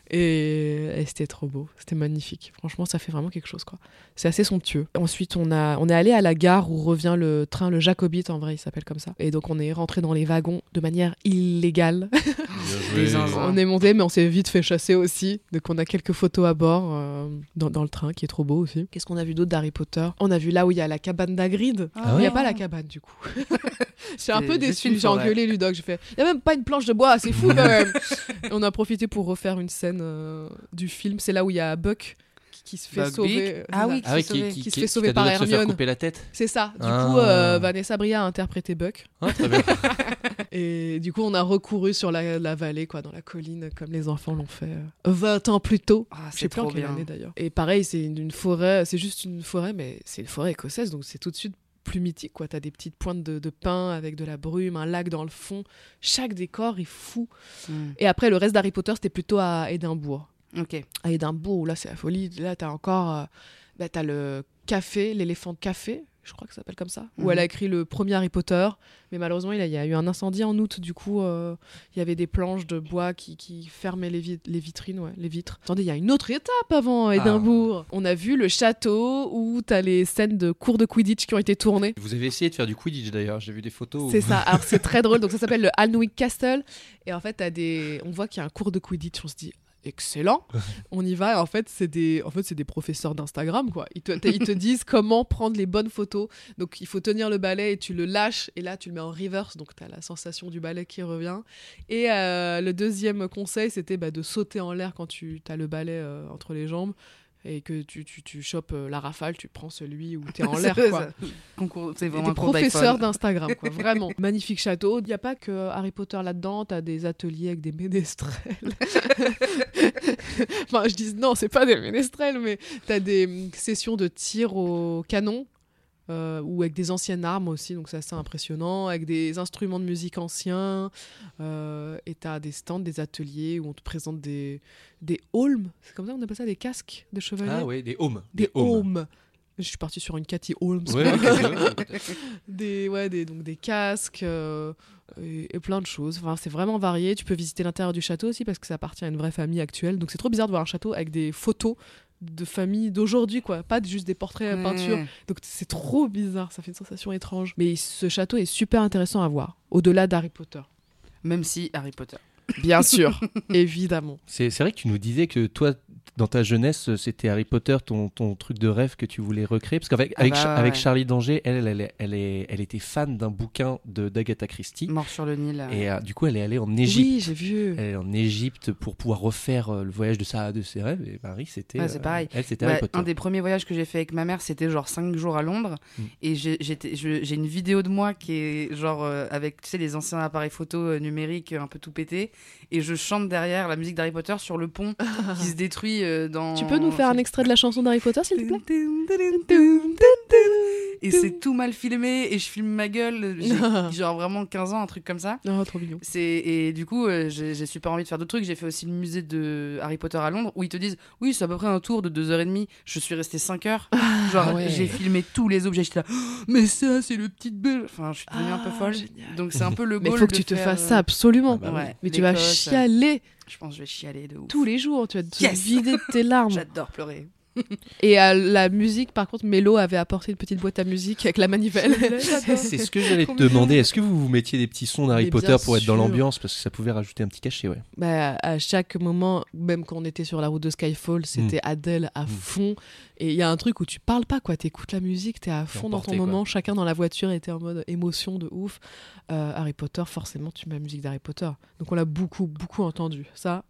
Et, et c'était trop beau, c'était magnifique. Franchement, ça fait vraiment quelque chose, quoi. C'est assez somptueux. Ensuite, on, a, on est allé à la gare où revient le train, le Jacobite, en vrai, il s'appelle comme ça. Et donc, on est rentré dans les wagons de manière illégale. Des zinzins. On est monté, mais on s'est vite fait chasser aussi. Donc, on a quelques photos à bord euh, dans, dans le train, qui est trop beau aussi. Qu'est-ce qu'on a vu d'autre d'Harry Potter? On a vu là où il y a la cabane d'Hagrid. Ah Il ouais. n'y a pas la cabane, du coup. J'ai un C'est peu juste déçu. une J'ai forêt. engueulé Ludoc. J'ai fait, il n'y a même pas une planche de bois, c'est fou quand même. Et on a profité pour refaire une scène euh, du film. C'est là où il y a Buck qui, qui se fait Buck sauver. Big. euh, Ah c'est oui, ça. Ah oui, se fait sauver. qui, Qui se qui- fait qui sauver a par deux doigts de se faire Hermione. couper la tête. C'est ça. Du Ah. coup, euh, Vanessa Bria a interprété Buck. Ah, très bien. Et du coup, on a recouru sur la, la vallée, quoi, dans la colline, comme les enfants l'ont fait euh, vingt ans plus tôt. Ah, Je sais c'est plus en trop quelle bien. année d'ailleurs. Et pareil, c'est une, une forêt, c'est juste une forêt, mais c'est une forêt écossaise, donc c'est tout de suite plus mythique, quoi. T'as des petites pointes de, de pin avec de la brume, un lac dans le fond. Chaque décor est fou. Mm. Et après, le reste d'Harry Potter, c'était plutôt à Édimbourg. Ok. À Édimbourg, où là, c'est la folie. Là, t'as encore... euh, bah, t'as le café, l'éléphant café, je crois que ça s'appelle comme ça, où Mhm. elle a écrit le premier Harry Potter. Mais malheureusement, il y a, il y a eu un incendie en août. Du coup, euh, il y avait des planches de bois qui, qui fermaient les, vi- les vitrines, ouais, les vitres. Attendez, il y a une autre étape avant Édimbourg. On a vu le château où t'as les scènes de cours de Quidditch qui ont été tournées. Vous avez essayé de faire du Quidditch d'ailleurs, j'ai vu des photos. où- C'est ça. Alors, c'est très drôle. Donc, ça s'appelle le Alnwick Castle. Et en fait, t'as des... on voit qu'il y a un cours de Quidditch. On se dit... excellent, on y va. Et en fait, c'est des, en fait, c'est des professeurs d'Instagram, quoi. Ils te, ils te disent comment prendre les bonnes photos. Donc, il faut tenir le balai et tu le lâches. Et là, tu le mets en reverse. Donc, tu as la sensation du balai qui revient. Et euh, le deuxième conseil, c'était bah, de sauter en l'air quand tu as le balai euh, entre les jambes. Et que tu, tu, tu chopes euh, la rafale, tu prends celui où t'es en l'air, C'est quoi. ça. Concours- C'est Et vraiment des un cours professeurs d'iPhone. d'Instagram, quoi. Vraiment. Magnifique château. Il n'y a pas que Harry Potter là-dedans. Tu as des ateliers avec des ménestrels. Enfin, je dis non, c'est pas des ménestrels, mais tu as des hum, sessions de tir au canon. Euh, ou avec des anciennes armes aussi, donc c'est assez impressionnant, avec des instruments de musique anciens, euh, et t'as des stands, des ateliers où on te présente des, des holms, c'est comme ça qu'on appelle ça, des casques de chevalier. Ah ouais, des homes. Des holms. Je suis partie sur une Cathy Holmes. Ouais, quoi. ok, ouais. des, ouais, des, donc des casques euh, et, et plein de choses. Enfin, c'est vraiment varié. Tu peux visiter l'intérieur du château aussi parce que ça appartient à une vraie famille actuelle. Donc c'est trop bizarre de voir un château avec des photos de famille d'aujourd'hui, quoi. Pas juste des portraits à Ouais. peinture. Donc c'est trop bizarre. Ça fait une sensation étrange. Mais ce château est super intéressant à voir. Au-delà d'Harry Potter. Même si Harry Potter. Bien sûr. Évidemment. C'est c'est vrai que tu nous disais que toi, dans ta jeunesse, c'était Harry Potter, ton, ton truc de rêve que tu voulais recréer. Parce qu'avec Ah avec, bah, Cha- ouais. avec Charlie Danger, elle, elle, elle, elle, est, elle était fan d'un bouquin de d'Agatha Christie. Mort sur le Nil. Et euh, du coup, elle est allée en Égypte. Oui, j'ai vu. Elle est en Égypte pour pouvoir refaire euh, le voyage de, sa, de ses rêves. Et Marie, c'était. Ouais, c'est euh, pareil. Elle, c'était Bah, Harry Potter. un des premiers voyages que j'ai fait avec ma mère, c'était genre cinq jours à Londres. Mm. Et j'ai j'étais- je- j'ai une vidéo de moi qui est genre euh, avec tu sais, les anciens appareils photo euh, numériques euh, un peu tout pété. Et je chante derrière la musique d'Harry Potter sur le pont qui se détruit euh, dans. Tu peux nous faire un extrait de la chanson d'Harry Potter, s'il te plaît? et c'est tout mal filmé et je filme ma gueule. J'ai genre vraiment quinze ans, un truc comme ça. Oh, trop mignon. C'est... Et du coup, euh, j'ai, j'ai super envie de faire d'autres trucs. J'ai fait aussi le musée de Harry Potter à Londres où ils te disent oui, c'est à peu près un tour de deux heures trente. Je suis restée cinq heures. Genre, Ah ouais. j'ai filmé tous les objets. J'étais là, oh, mais ça, c'est le petit belle. Enfin, je suis devenue Ah, un peu folle. génial. Donc, c'est un peu le Mais goal faut que de tu te faire, fasses euh, ça absolument. Ah bah ouais, Mais tu vas l'Écosse, chialer Je pense que je vais chialer de ouf. tous les jours. Tu vas te Yes vider de tes larmes. J'adore pleurer. Et à la musique, par contre, Mélo avait apporté une petite boîte à musique avec la manivelle. C'est ce que j'allais te Trop mignon. demander. Est-ce que vous vous mettiez des petits sons d'Harry Mais Potter bien pour être dans sûr. l'ambiance parce que ça pouvait rajouter un petit cachet, ouais. Bah, à chaque moment, même quand on était sur la route de Skyfall, c'était Adele à Mm. fond. Et il y a un truc où tu parles pas, quoi. T'écoutes la musique, t'es à fond dans emporté, ton quoi. moment. Chacun dans la voiture était en mode émotion de ouf. Euh, Harry Potter, forcément, tu mets la musique d'Harry Potter. Donc on l'a beaucoup, beaucoup entendu, ça.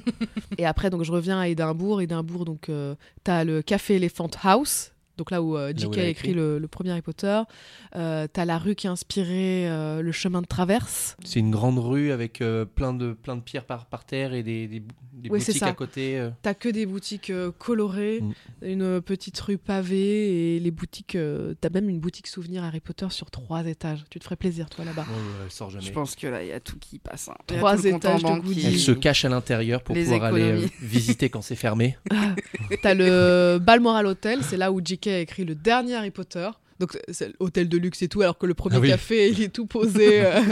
Et après, donc je reviens à Édimbourg. Édimbourg, donc euh, t'as le Café Elephant House. Donc là où euh, Là J où K elle a a écrit écrit. le, le premier Harry Potter. Euh, t'as la rue qui a inspiré euh, le chemin de traverse. C'est une grande rue avec euh, plein, de, plein de pierres par, par terre et des, des, des Ouais, c'est boutiques ça. à côté. euh. T'as que des boutiques euh, colorées, Mm. une petite rue pavée et les boutiques. euh, T'as même une boutique souvenir Harry Potter sur trois étages. Tu te ferais plaisir, toi, là-bas. Ouais, ouais, elle sort jamais. Je pense que là, il y a tout qui passe. hein. Il y a Trois tout le compte en étages de banque goodies. qui- Elle se cache à l'intérieur pour Les pouvoir aller économies. euh, visiter quand c'est fermé. T'as le Balmoral Hotel, c'est là où J K a écrit le dernier Harry Potter. Donc c'est l'hôtel de luxe et tout, alors que le premier Ah oui. café, il est tout posé. euh,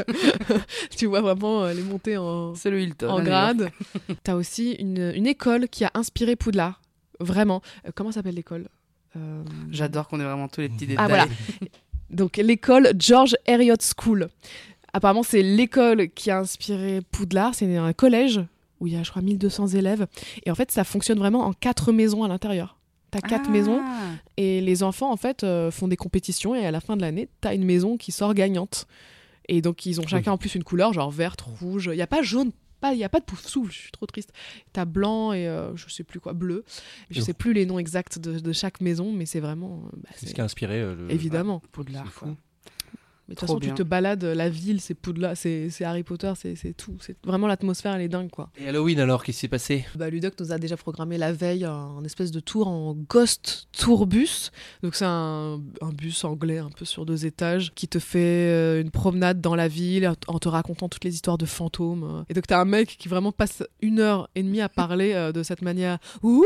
tu vois vraiment euh, les montées en, C'est le Hilton. en à New grade. T'as aussi une, une école qui a inspiré Poudlard. Vraiment. Euh, comment s'appelle l'école Euh, York. J'adore qu'on ait vraiment tous les petits détails. Ah voilà. Donc l'école George Heriot School. Apparemment, c'est l'école qui a inspiré Poudlard. C'est un collège où il y a, je crois, mille deux cents élèves. Et en fait, ça fonctionne vraiment en quatre maisons à l'intérieur. T'as quatre Ah. maisons et les enfants, en fait, euh, font des compétitions. Et à la fin de l'année, t'as une maison qui sort gagnante. Et donc, ils ont chacun en plus une couleur, genre verte, rouge. Il n'y a pas jaune. Il n'y a pas de pouf souffle, je suis trop triste. T'as blanc et euh, je sais plus quoi, bleu. Je Oh. sais plus les noms exacts de, de chaque maison, mais c'est vraiment. euh, bah, C'est ce c'est- qui a inspiré euh, le. Évidemment. Poudlard, C'est fou. quoi. Mais de toute Trop façon, tu bien. te balades, la ville, c'est Poudlard, c'est c'est Harry Potter, c'est c'est tout. C'est vraiment l'atmosphère, elle est dingue, quoi. Et Halloween alors, qu'est-ce qui s'est passé? Bah, Ludoc nous a déjà programmé la veille un, un espèce de tour en Ghost Tourbus. Donc c'est un, un bus anglais un peu sur deux étages qui te fait euh, une promenade dans la ville en te racontant toutes les histoires de fantômes. Et donc t'as un mec qui vraiment passe une heure et demie à parler euh, de cette manière. Ouh,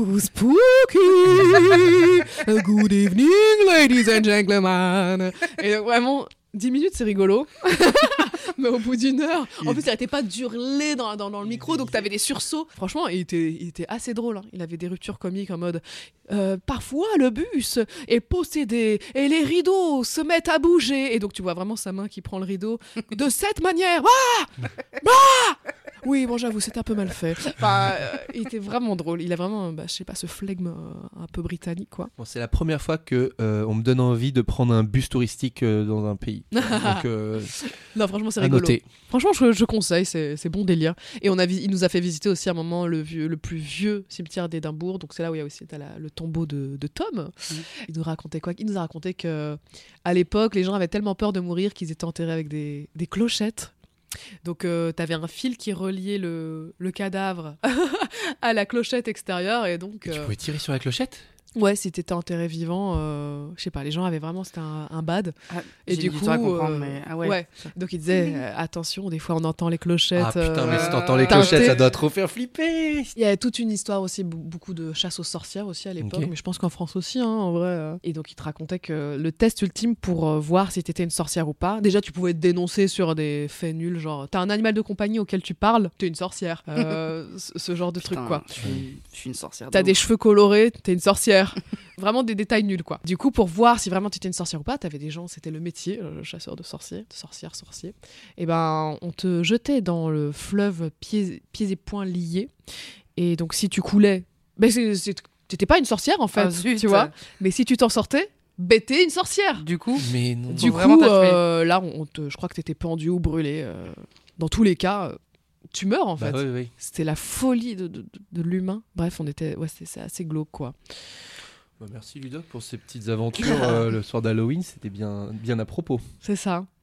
spooky! Good evening, ladies and gentlemen. Et donc vraiment, dix minutes, c'est rigolo. Mais au bout d'une heure, en plus, il n'arrêtait pas d'hurler dans, dans, dans le micro, donc t'avais des sursauts. Franchement, il était, il était assez drôle. Hein. Il avait des ruptures comiques en mode euh, parfois le bus est possédé et les rideaux se mettent à bouger. Et donc tu vois vraiment sa main qui prend le rideau de cette manière. Ah ah oui, bon, j'avoue, c'était un peu mal fait. Enfin, euh, il était vraiment drôle. Il a vraiment, bah, je sais pas, ce flegme euh, un peu britannique, quoi. Bon, c'est la première fois que euh, on me donne envie de prendre un bus touristique euh, dans un pays. Donc, euh, Non, franchement, c'est à rigolo. noter. Franchement, je, je conseille, c'est, c'est bon délire. Et on a, vi- il nous a fait visiter aussi à un moment le, vieux, le plus vieux cimetière d'Édimbourg. Donc c'est là où il y a aussi t'as la- le tombeau de, de Tom. Mhm. Il nous racontait quoi Il nous a raconté que à l'époque, les gens avaient tellement peur de mourir qu'ils étaient enterrés avec des, des clochettes. Donc euh, t'avais un fil qui reliait le, le cadavre à la clochette extérieure et donc Tu euh, pouvais tirer sur la clochette? ouais, si t'étais enterré vivant, euh, je sais pas, les gens avaient vraiment, c'était un, un bad. Ah, Et j'ai du mis coup, temps à comprendre, euh, mais ah ouais. ouais. Donc il disait euh, attention, des fois on entend les clochettes. Ah putain, euh, mais si t'entends les teinté. clochettes, ça doit trop faire flipper. Il y a toute une histoire aussi, b- beaucoup de chasse aux sorcières aussi à l'époque, Ok. mais je pense qu'en France aussi, hein, en vrai. euh. Et donc il te racontait que le test ultime pour euh, voir si t'étais une sorcière ou pas, déjà tu pouvais te dénoncer sur des faits nuls, genre t'as un animal de compagnie auquel tu parles, t'es une sorcière. Euh, ce ce genre de Putain, truc quoi. Je suis, je suis une sorcière. T'as de des ouf. cheveux colorés, t'es une sorcière. Vraiment des détails nuls, quoi. Du coup, pour voir si vraiment t'étais une sorcière ou pas, t'avais des gens, c'était le métier, le chasseur de sorciers, de sorcières, sorciers. Et ben, on te jetait dans le fleuve pieds, pieds et poings liés. Et donc, si tu coulais, ben c'est, c'est- t'étais pas une sorcière, en fait, Ah, zut. tu vois. Mais si tu t'en sortais, ben t'es une sorcière. Du coup, Mais non. Du Faut vraiment coup, t'achever. euh, là, on te, je crois que t'étais pendu ou brûlé. euh, dans tous les cas, euh, tu meurs, en Bah fait. oui, oui. C'était la folie de, de, de- de l'humain. Bref, on était, ouais, c'est, c'est assez glauque, quoi. Bah, merci Ludoc pour ces petites aventures euh, le soir d'Halloween, c'était bien, bien à propos. C'est ça.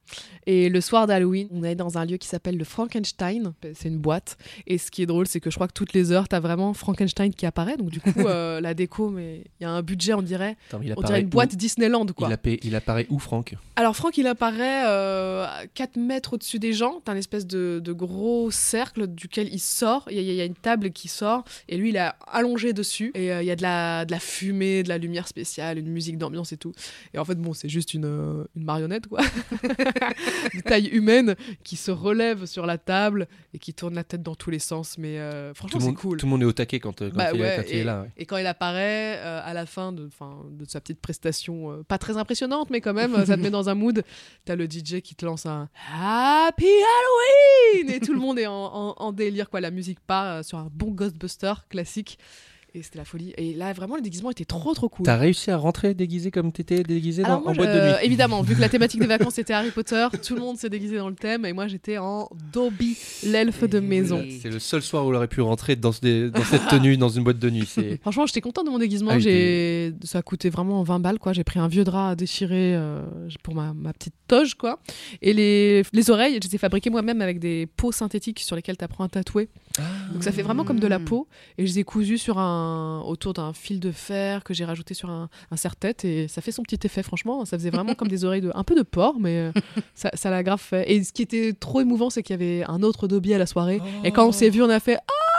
Et le soir d'Halloween, on est dans un lieu qui s'appelle le Frankenstein. C'est une boîte. Et ce qui est drôle, c'est que je crois que toutes les heures, t'as vraiment Frankenstein qui apparaît. Donc du coup, euh, la déco, mais il y a un budget, on dirait. Attends, il On dirait une boîte où Disneyland, quoi. il, appa- il apparaît où, Franck? Alors Franck, il apparaît euh, à quatre mètres au-dessus des gens. T'as un espèce de, de gros cercle duquel il sort. Il y, a- il y a une table qui sort. Et lui, il est allongé dessus. Et euh, il y a de la, de la fumée, de la lumière spéciale, une musique d'ambiance et tout. Et en fait, bon, c'est juste une, euh, une marionnette, quoi. De taille humaine qui se relève sur la table et qui tourne la tête dans tous les sens. Mais euh, tout franchement, le, c'est monde, cool. tout le monde est au taquet quand, quand, Bah il, est- ouais, quand il et, est là. Ouais. et quand il apparaît euh, à la fin de, de sa petite prestation, euh, pas très impressionnante, mais quand même, euh, ça te met dans un mood. T'as le D J qui te lance un Happy Halloween et tout le monde est en, en, en délire, quoi. La musique part euh, sur un bon Ghostbuster classique. Et c'était la folie. Et là, vraiment, le déguisement était trop, trop cool. T'as réussi à rentrer déguisé comme t'étais déguisé Alors dans, moi, en je- boîte de nuit? Évidemment, vu que la thématique des vacances était Harry Potter, tout le monde s'est déguisé dans le thème et moi j'étais en Dobby, l'elfe de Et maison. oui. C'est le seul soir où il aurait pu rentrer dans, ce- dans cette tenue, dans une boîte de nuit. C'est... Franchement, j'étais contente de mon déguisement. Ah, il J'ai... Ça a coûté vraiment vingt balles, quoi. J'ai pris un vieux drap à déchirer euh, pour ma, ma petite toge, quoi. Et les, les oreilles, je les ai fabriquées moi-même avec des peaux synthétiques sur lesquelles tu apprends à tatouer. Donc ça fait vraiment comme de la peau. Et je les ai cousues sur un... autour d'un fil de fer que j'ai rajouté sur un, un serre-tête. Et ça fait son petit effet, franchement. Ça faisait vraiment comme des oreilles de... un peu de porc, mais euh, ça, ça l'a grave fait. Et ce qui était trop émouvant, c'est qu'il y avait un autre Dobby à la soirée. Oh. Et quand on s'est vu, on a fait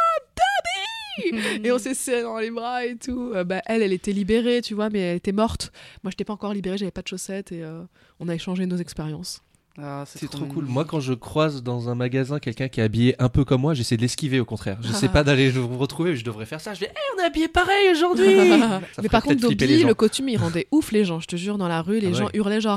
et on s'est serré dans les bras et tout. Euh, bah, elle, elle était libérée, tu vois, mais elle était morte. Moi, j'étais pas encore libérée, j'avais pas de chaussettes et euh, on a échangé nos expériences. Ah, C'est trop mignon. cool. Moi, quand je croise dans un magasin quelqu'un qui est habillé un peu comme moi, j'essaie de l'esquiver au contraire. Je sais pas d'aller le retrouver, mais je devrais faire ça. Je fais, hey, on est habillé pareil aujourd'hui. Ça Mais ferait par contre, peut-être flipper les Dobby, gens. le costume, il rendait ouf les gens. Je te jure, dans la rue, les Ah gens ouais. hurlaient genre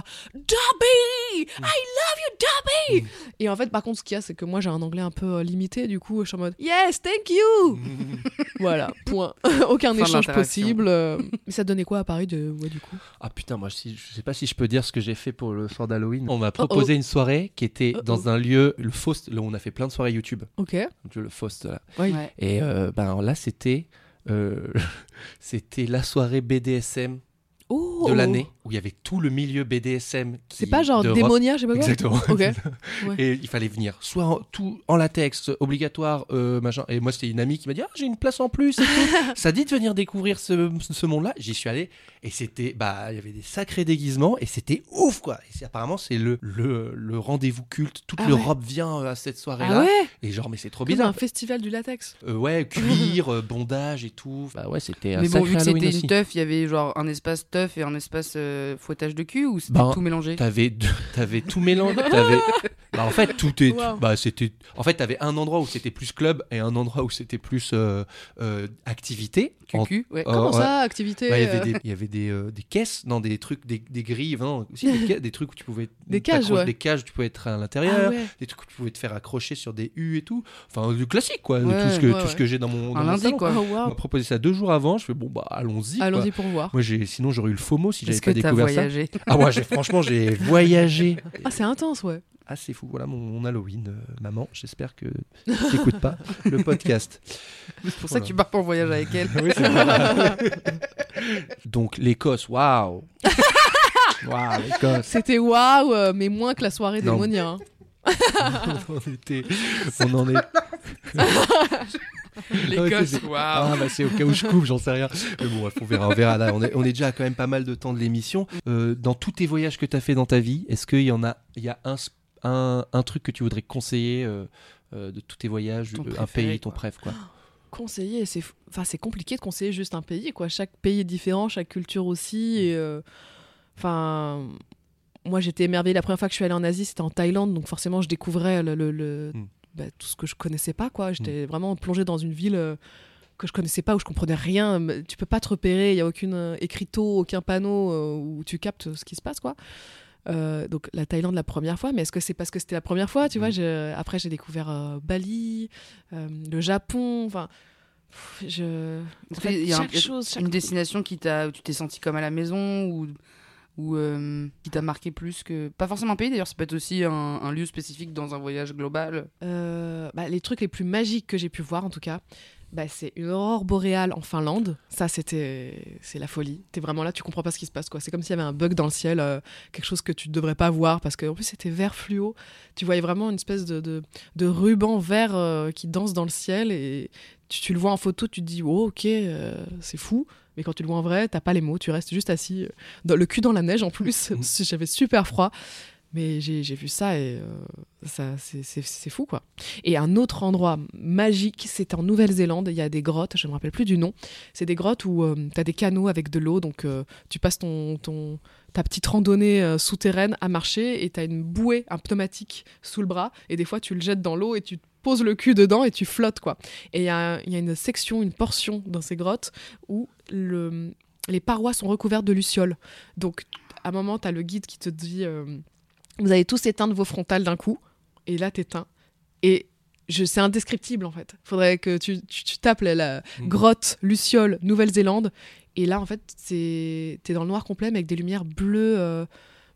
Dobby, I love you, Dobby. Et en fait, par contre, ce qu'il y a, c'est que moi, j'ai un anglais un peu euh, limité. Du coup, je suis en mode Yes, thank you. Voilà, point. Aucun Fin de échange l'interaction. possible. euh. Mais ça te donnait quoi à Paris de ouais, du coup? Ah putain, moi si, je sais pas si je peux dire ce que j'ai fait pour le soir d'Halloween. On m'a proposé Oh, une soirée qui était Oh, dans oh. un lieu, le Faust, là où on a fait plein de soirées YouTube. Ok. Le Faust là. Oui. Ouais. Et euh, ben là c'était euh, c'était la soirée B D S M Oh. de l'année où il y avait tout le milieu B D S M. qui- C'est pas genre d'Europe. démonia, je sais pas quoi. Exactement. Ok. Ouais. Et il fallait venir soit en, tout en latex, obligatoire, euh, machin. Et moi, c'était une amie qui m'a dit ah, j'ai une place en plus. Et tout. Ça dit de venir découvrir ce, ce monde-là. J'y suis allé et c'était, bah, il y avait des sacrés déguisements et c'était ouf, quoi. Et c'est, apparemment, c'est le, le, le rendez-vous culte. Toute Ah l'Europe vient euh, à cette soirée-là. Ah ouais. Et genre, mais c'est trop Comme bizarre. un festival du latex. Euh, ouais, cuir, euh, bondage et tout. Bah ouais, c'était un Mais bon, sacré vu que Halloween c'était aussi. une teuf, il y avait genre un espace teuf et un espace euh, fouettage de cul ou c'était Ben, tout mélangé? T'avais, deux- t'avais tout mélangé. T'avais... Bah, en fait, tout est. Wow. Bah, c'était... En fait, t'avais un endroit où c'était plus club et un endroit où c'était plus euh, euh, activité. En- Cucu, ouais. Oh, Comment ouais. ça, activité Bah, il y euh, avait des, il y avait des, euh, des caisses, non, des trucs, des, des grilles, non, aussi, des, ca- des trucs où tu pouvais. Des cages, t'accroches- ouais. Des cages, où tu pouvais être à Ah l'intérieur. ouais. Des trucs où tu pouvais te faire accrocher sur des U et tout. Enfin, du classique, quoi. de Ouais, tout ce que, ouais, tout ouais. ce que j'ai dans mon. Dans Un mon lundi, salon. quoi. Oh, On waouh. m'a proposé ça deux jours avant. Je fais bon, bah, allons-y. quoi. Allons-y pour voir. Moi, j'ai, sinon, j'aurais eu le FOMO si j'avais Est-ce pas que t'as découvert ça. voyagé? Ah, ouais, j'ai, franchement, j'ai voyagé. Ah, c'est intense, ouais. Ah, c'est fou. Voilà mon, mon Halloween, euh, maman. J'espère que tu n'écoutes pas le podcast. C'est pour ça que tu pars pour le voyage avec elle. Oui, c'est vrai. Donc, l'Écosse, waouh! Waouh, l'Écosse! C'était waouh, euh, mais moins que la soirée Non. démonia. hein. on, en était, on en est. L'Écosse, c'est- waouh. Ah, bah, c'est au cas où je coupe, j'en sais rien. Mais bon, bref, on verra. On, verra. Là, on, est, on est déjà à quand même pas mal de temps de l'émission. Euh, dans tous tes voyages que tu as fait dans ta vie, est-ce qu'il y en a, il y a un, un, un truc que tu voudrais conseiller euh, euh, de tous tes voyages, Ton euh, un préféré, pays, ton quoi. préf, quoi? Conseiller, c'est, f- enfin, c'est compliqué de conseiller juste un pays, quoi. Chaque pays est différent, chaque culture aussi. Et, euh, enfin, moi, j'étais émerveillée la première fois que je suis allée en Asie, c'était en Thaïlande, donc forcément, je découvrais le, le- le- Mm. bah, tout ce que je connaissais pas, quoi. J'étais vraiment plongée dans une ville euh, que je connaissais pas, où je comprenais rien. Mais tu peux pas te repérer, il y a aucune euh, écriteau, aucun panneau euh, où tu captes ce qui se passe, quoi. Euh, donc la Thaïlande la première fois, mais est-ce que c'est parce que c'était la première fois, tu vois, je- après j'ai découvert euh, Bali, euh, le Japon, enfin, pff, je, en Est-ce fait, qu'il y a un- chaque chose, chaque... Une destination qui t'a, où tu t'es senti comme à la maison ou, ou euh, qui t'a marqué plus que. Pas forcément un pays d'ailleurs, ça peut être aussi un, un lieu spécifique dans un voyage global. Euh, bah, les trucs les plus magiques que j'ai pu voir en tout cas. Bah, c'est une aurore boréale en Finlande. Ça, c'était, c'est la folie. T'es vraiment là, tu comprends pas ce qui se passe, quoi. C'est comme s'il y avait un bug dans le ciel, euh, quelque chose que tu devrais pas voir, parce qu'en plus c'était vert fluo. Tu voyais vraiment une espèce de, de, de ruban vert euh, qui danse dans le ciel, et tu, tu le vois en photo, tu te dis, oh, ok, euh, c'est fou. Mais quand tu le vois en vrai, t'as pas les mots, tu restes juste assis, dans, le cul dans la neige en plus. J'avais super froid. Mais j'ai, j'ai vu ça et euh, ça, c'est, c'est, c'est fou, quoi. Et un autre endroit magique, c'est en Nouvelle-Zélande. Il y a des grottes, je ne me rappelle plus du nom. C'est des grottes où euh, tu as des canaux avec de l'eau. Donc, euh, tu passes ton, ton, ta petite randonnée euh, souterraine à marcher et tu as une bouée, un pneumatique sous le bras. Et des fois, tu le jettes dans l'eau et tu poses le cul dedans et tu flottes, quoi. Et il y a, y a une section, une portion dans ces grottes où le, les parois sont recouvertes de lucioles. Donc, à un moment, tu as le guide qui te dit... Euh, vous allez tous éteindre vos frontales d'un coup, et là t'éteins. Et je, c'est indescriptible en fait. Faudrait que tu, tu, tu tapes la, la mmh. grotte, Luciole, Nouvelle-Zélande, et là en fait c'est, t'es dans le noir complet mais avec des lumières bleues, euh,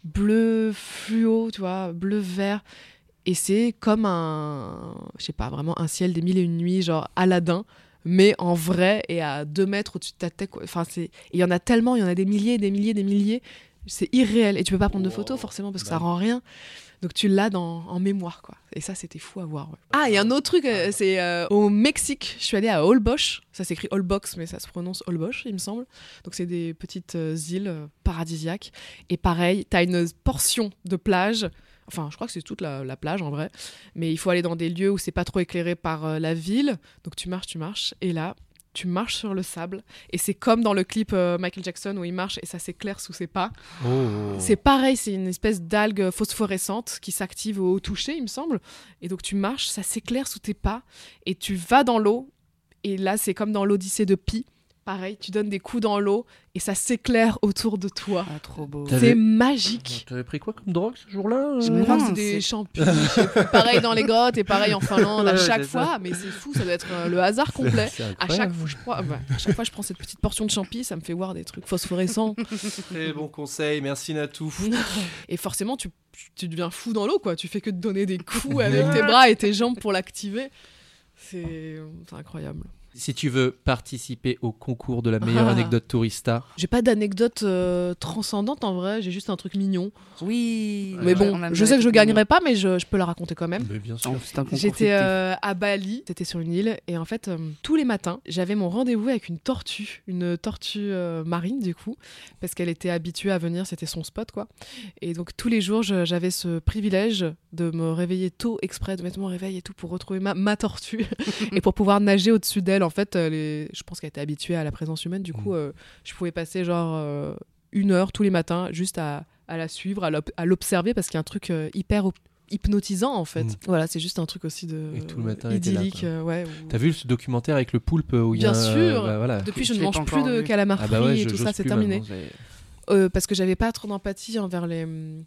bleu fluo, tu vois, bleu vert. Et c'est comme un, je sais pas, vraiment un ciel des mille et une nuits, genre Aladdin, mais en vrai et à deux mètres au-dessus de ta tête. Enfin, c'est, il y en a tellement, il y en a des milliers, des milliers, des milliers. C'est irréel et tu peux pas prendre de photos forcément parce que bah. ça rend rien, donc tu l'as dans, en mémoire, quoi. Et ça c'était fou à voir, ouais. Ah, il y a un autre truc, euh, c'est euh, au Mexique, je suis allée à Holbox, ça s'écrit Holbox mais ça se prononce Holbox il me semble, donc c'est des petites euh, îles euh, paradisiaques, et pareil t'as une portion de plage, enfin je crois que c'est toute la, la plage en vrai, mais il faut aller dans des lieux où c'est pas trop éclairé par euh, la ville, donc tu marches tu marches et là tu marches sur le sable et c'est comme dans le clip euh, Michael Jackson où il marche et ça s'éclaire sous ses pas. Oh. C'est pareil, c'est une espèce d'algue phosphorescente qui s'active au toucher, il me semble. Et donc tu marches, ça s'éclaire sous tes pas et tu vas dans l'eau. Et là, c'est comme dans l'Odyssée de Pi. Pareil, tu donnes des coups dans l'eau et ça s'éclaire autour de toi. Ah, trop beau. T'avais... C'est magique. T'avais pris quoi comme drogue ce jour-là? Je crois que c'est des champignons. Pareil dans les grottes et pareil en Finlande à chaque fois. Ça. Mais c'est fou, ça doit être euh, le hasard complet. À chaque, fois, je prends, bah, à chaque fois, je prends cette petite portion de champi, ça me fait voir des trucs phosphorescents. Très bon conseil, merci Natou. Et forcément, tu, tu deviens fou dans l'eau, quoi. Tu fais que de donner des coups avec tes bras et tes jambes pour l'activer. C'est, c'est incroyable. Si tu veux participer au concours de la meilleure ah. anecdote tourista. J'ai pas d'anecdote euh, transcendante en vrai, j'ai juste un truc mignon. Oui. Mais bon, je sais que je gagnerai pas, mais je, je peux la raconter quand même. Mais bien sûr. Oh, c'est un concours J'étais euh, à Bali, c'était sur une île, et en fait, euh, tous les matins, j'avais mon rendez-vous avec une tortue, une tortue euh, marine du coup, parce qu'elle était habituée à venir, c'était son spot quoi. Et donc tous les jours, je, j'avais ce privilège de me réveiller tôt exprès, de mettre mon réveil et tout pour retrouver ma, ma tortue et pour pouvoir nager au-dessus d'elle. En fait, les... je pense qu'elle était habituée à la présence humaine. Du coup, euh, je pouvais passer genre euh, une heure tous les matins juste à, à la suivre, à, l'op- à l'observer parce qu'il y a un truc euh, hyper op- hypnotisant en fait. Mmh. Voilà, c'est juste un truc aussi de et tout le matin idyllique. Là, euh, ouais, où... T'as vu ce documentaire avec le poulpe où il y a Bien sûr. Euh, bah, voilà. Depuis, je, je ne mange plus de vu. calamar frit ah bah ouais, et tout ça, c'est terminé. Euh, parce que j'avais pas trop d'empathie envers les.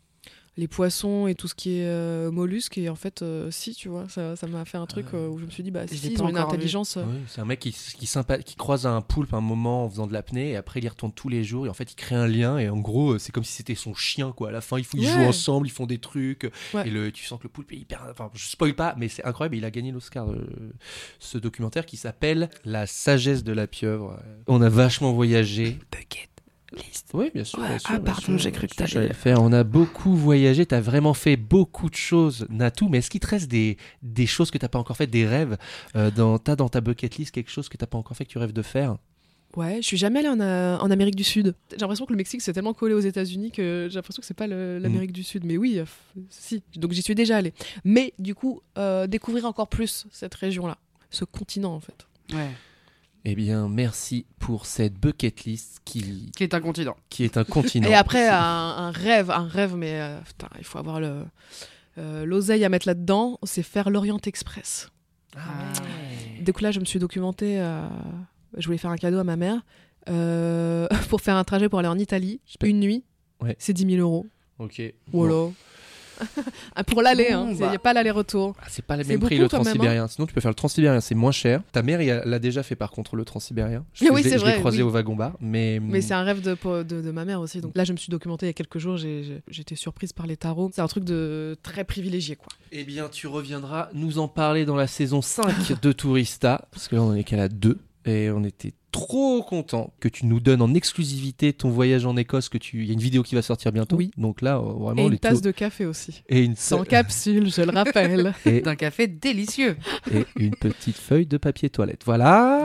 les poissons et tout ce qui est euh, mollusques et en fait euh, si tu vois ça, ça m'a fait un truc euh, où je me suis dit bah si ils ont une intelligence euh... oui, c'est un mec qui, qui, sympa, qui croise un poulpe un moment en faisant de l'apnée et après il y retourne tous les jours et en fait il crée un lien et en gros c'est comme si c'était son chien quoi. À la fin ils, ils ouais. jouent ensemble, ils font des trucs ouais. et le, tu sens que le poulpe est hyper, enfin je spoil pas mais c'est incroyable, il a gagné l'Oscar euh, ce documentaire qui s'appelle La sagesse de la pieuvre. On a vachement voyagé. Bucket. Liste. Oui, bien sûr. Ouais, bien sûr ah, bien pardon, sûr, j'ai cru que t'allais le faire. On a beaucoup voyagé, t'as vraiment fait beaucoup de choses, Natou, mais est-ce qu'il te reste des, des choses que t'as pas encore faites, des rêves euh, dans, t'as dans ta bucket list quelque chose que t'as pas encore fait que tu rêves de faire? Ouais, je suis jamais allée en, euh, en Amérique du Sud. J'ai l'impression que le Mexique c'est tellement collé aux États-Unis que j'ai l'impression que c'est pas le, l'Amérique mmh. du Sud. Mais oui, euh, si. Donc j'y suis déjà allée. Mais du coup, euh, découvrir encore plus cette région-là, ce continent en fait. Ouais. Eh bien, merci pour cette bucket list qui... Qui est un continent. Qui est un continent. Et après, un, un rêve, un rêve, mais euh, putain, il faut avoir le, euh, l'oseille à mettre là-dedans, c'est faire l'Orient Express. Ah ouais. Du coup, là, je me suis documentée, euh, je voulais faire un cadeau à ma mère, euh, pour faire un trajet pour aller en Italie, une nuit, ouais. c'est dix mille euros. Ok. Voilà. Bon. Ah, pour l'aller, il Bon, n'y bah. a pas l'aller-retour. Ah, c'est pas le C'est même prix beaucoup le quand même, transsibérien. Sinon, tu peux faire le transsibérien, c'est moins cher. Ta mère, elle l'a déjà fait par contre, le transsibérien. Je, Ah oui, je l'ai- c'est je l'ai vrai, croisé oui. au wagon-bar. Mais, Mais c'est un rêve de, de, de ma mère aussi. Donc là, je me suis documentée il y a quelques jours. J'ai, j'ai, j'étais surprise par les tarots. C'est un truc de très privilégié, quoi. Eh bien, tu reviendras nous en parler dans la saison cinq de Tourista. Parce que là, on en est qu'à la deux. Et on était trop contents que tu nous donnes en exclusivité ton voyage en Écosse. Que tu... Il y a une vidéo qui va sortir bientôt. Oui. Donc là, euh, vraiment, Et une les tasse tours- de café aussi. Et une Sans capsule, je le rappelle. et, D'un café délicieux. et une petite feuille de papier toilette. Voilà.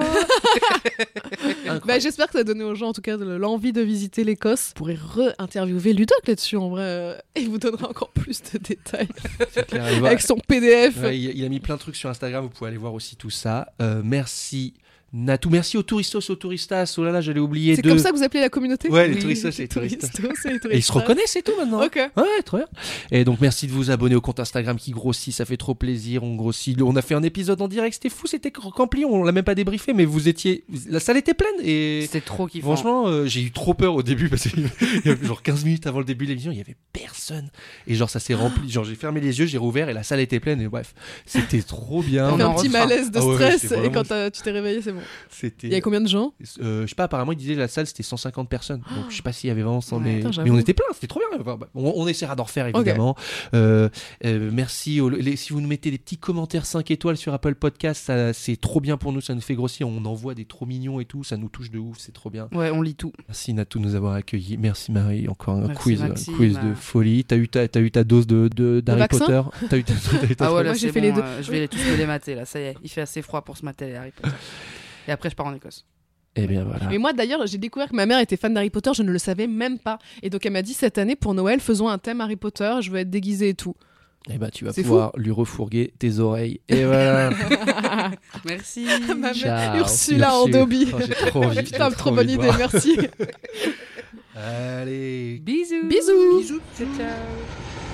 Bah, j'espère que ça a donné aux gens, en tout cas, de l'envie de visiter l'Écosse. Vous pourrez re-interviewer Ludoc là-dessus, en vrai. euh, Et il vous donnera encore plus de détails. C'est clair, allez voir. Avec son P D F. Ouais, il, il a mis plein de trucs sur Instagram, vous pouvez aller voir aussi tout ça. Euh, merci Natou, merci aux touristos, aux touristas. Oh là là, j'allais oublier C'est de. comme ça que vous appelez la communauté? Ouais, les Oui, touristos et les touristas. touristos et les Et ils se touristas. reconnaissent et tout maintenant. Ok. Ouais, très bien. Et donc merci de vous abonner au compte Instagram qui grossit, ça fait trop plaisir, on grossit. On a fait un épisode en direct, c'était fou, c'était rempli, on l'a même pas débriefé, mais vous étiez, la salle était pleine et C'était trop kiffant. franchement, euh, j'ai eu trop peur au début parce qu'il y avait genre quinze minutes avant le début de l'émission, il y avait personne et genre ça s'est rempli, genre j'ai fermé les yeux, j'ai rouvert et la salle était pleine et bref, c'était trop bien. T'as On fait en un petit refera. malaise de Ah ouais, ouais, stress c'était et vraiment- quand t'as- tu t'es réveillé, c'est bon. C'était Il y avait combien de gens? Euh, je sais pas, apparemment il disait la salle c'était cent cinquante personnes, donc je sais pas s'il y avait vraiment cent, Ouais, mais, attends, mais j'avoue. on était plein, c'était trop bien. Enfin, bah, on, on essaiera d'en refaire évidemment. Euh, euh, merci, aux- les- si vous nous mettez des petits commentaires cinq étoiles sur Apple Podcast, ça, c'est trop bien pour nous, ça nous fait grossir, on envoie des trop mignons et tout, ça nous touche de ouf, c'est trop bien. Ouais, on lit tout. Merci Natou de nous avoir accueillis, merci Marie, encore un Merci, quiz, un Maxime. quiz de folie. T'as eu ta, t'as eu ta dose de, de, d'Harry vaccin Potter. T'as eu ta, t'as eu ta- Ah ouais, là, Moi, j'ai c'est fait bon, les deux. euh, je vais les tous me les mater, là, ça y est. Il fait assez froid pour se mater les Harry Potter. Et après, je pars en Écosse. Eh bien voilà. Mais moi d'ailleurs, j'ai découvert que ma mère était fan d'Harry Potter, je ne le savais même pas. Et donc elle m'a dit cette année pour Noël, faisons un thème Harry Potter, je veux être déguisée et tout. Eh ben tu vas C'est pouvoir lui refourguer tes oreilles. Et voilà. Merci. Ma mère, Ciao. Ursula en Ursule. Dobby. Oh, j'ai trop envie. Putain, j'ai trop envie bonne de idée, voir. merci. Allez. Bisous. Bisous. Bisous. Ciao, ciao.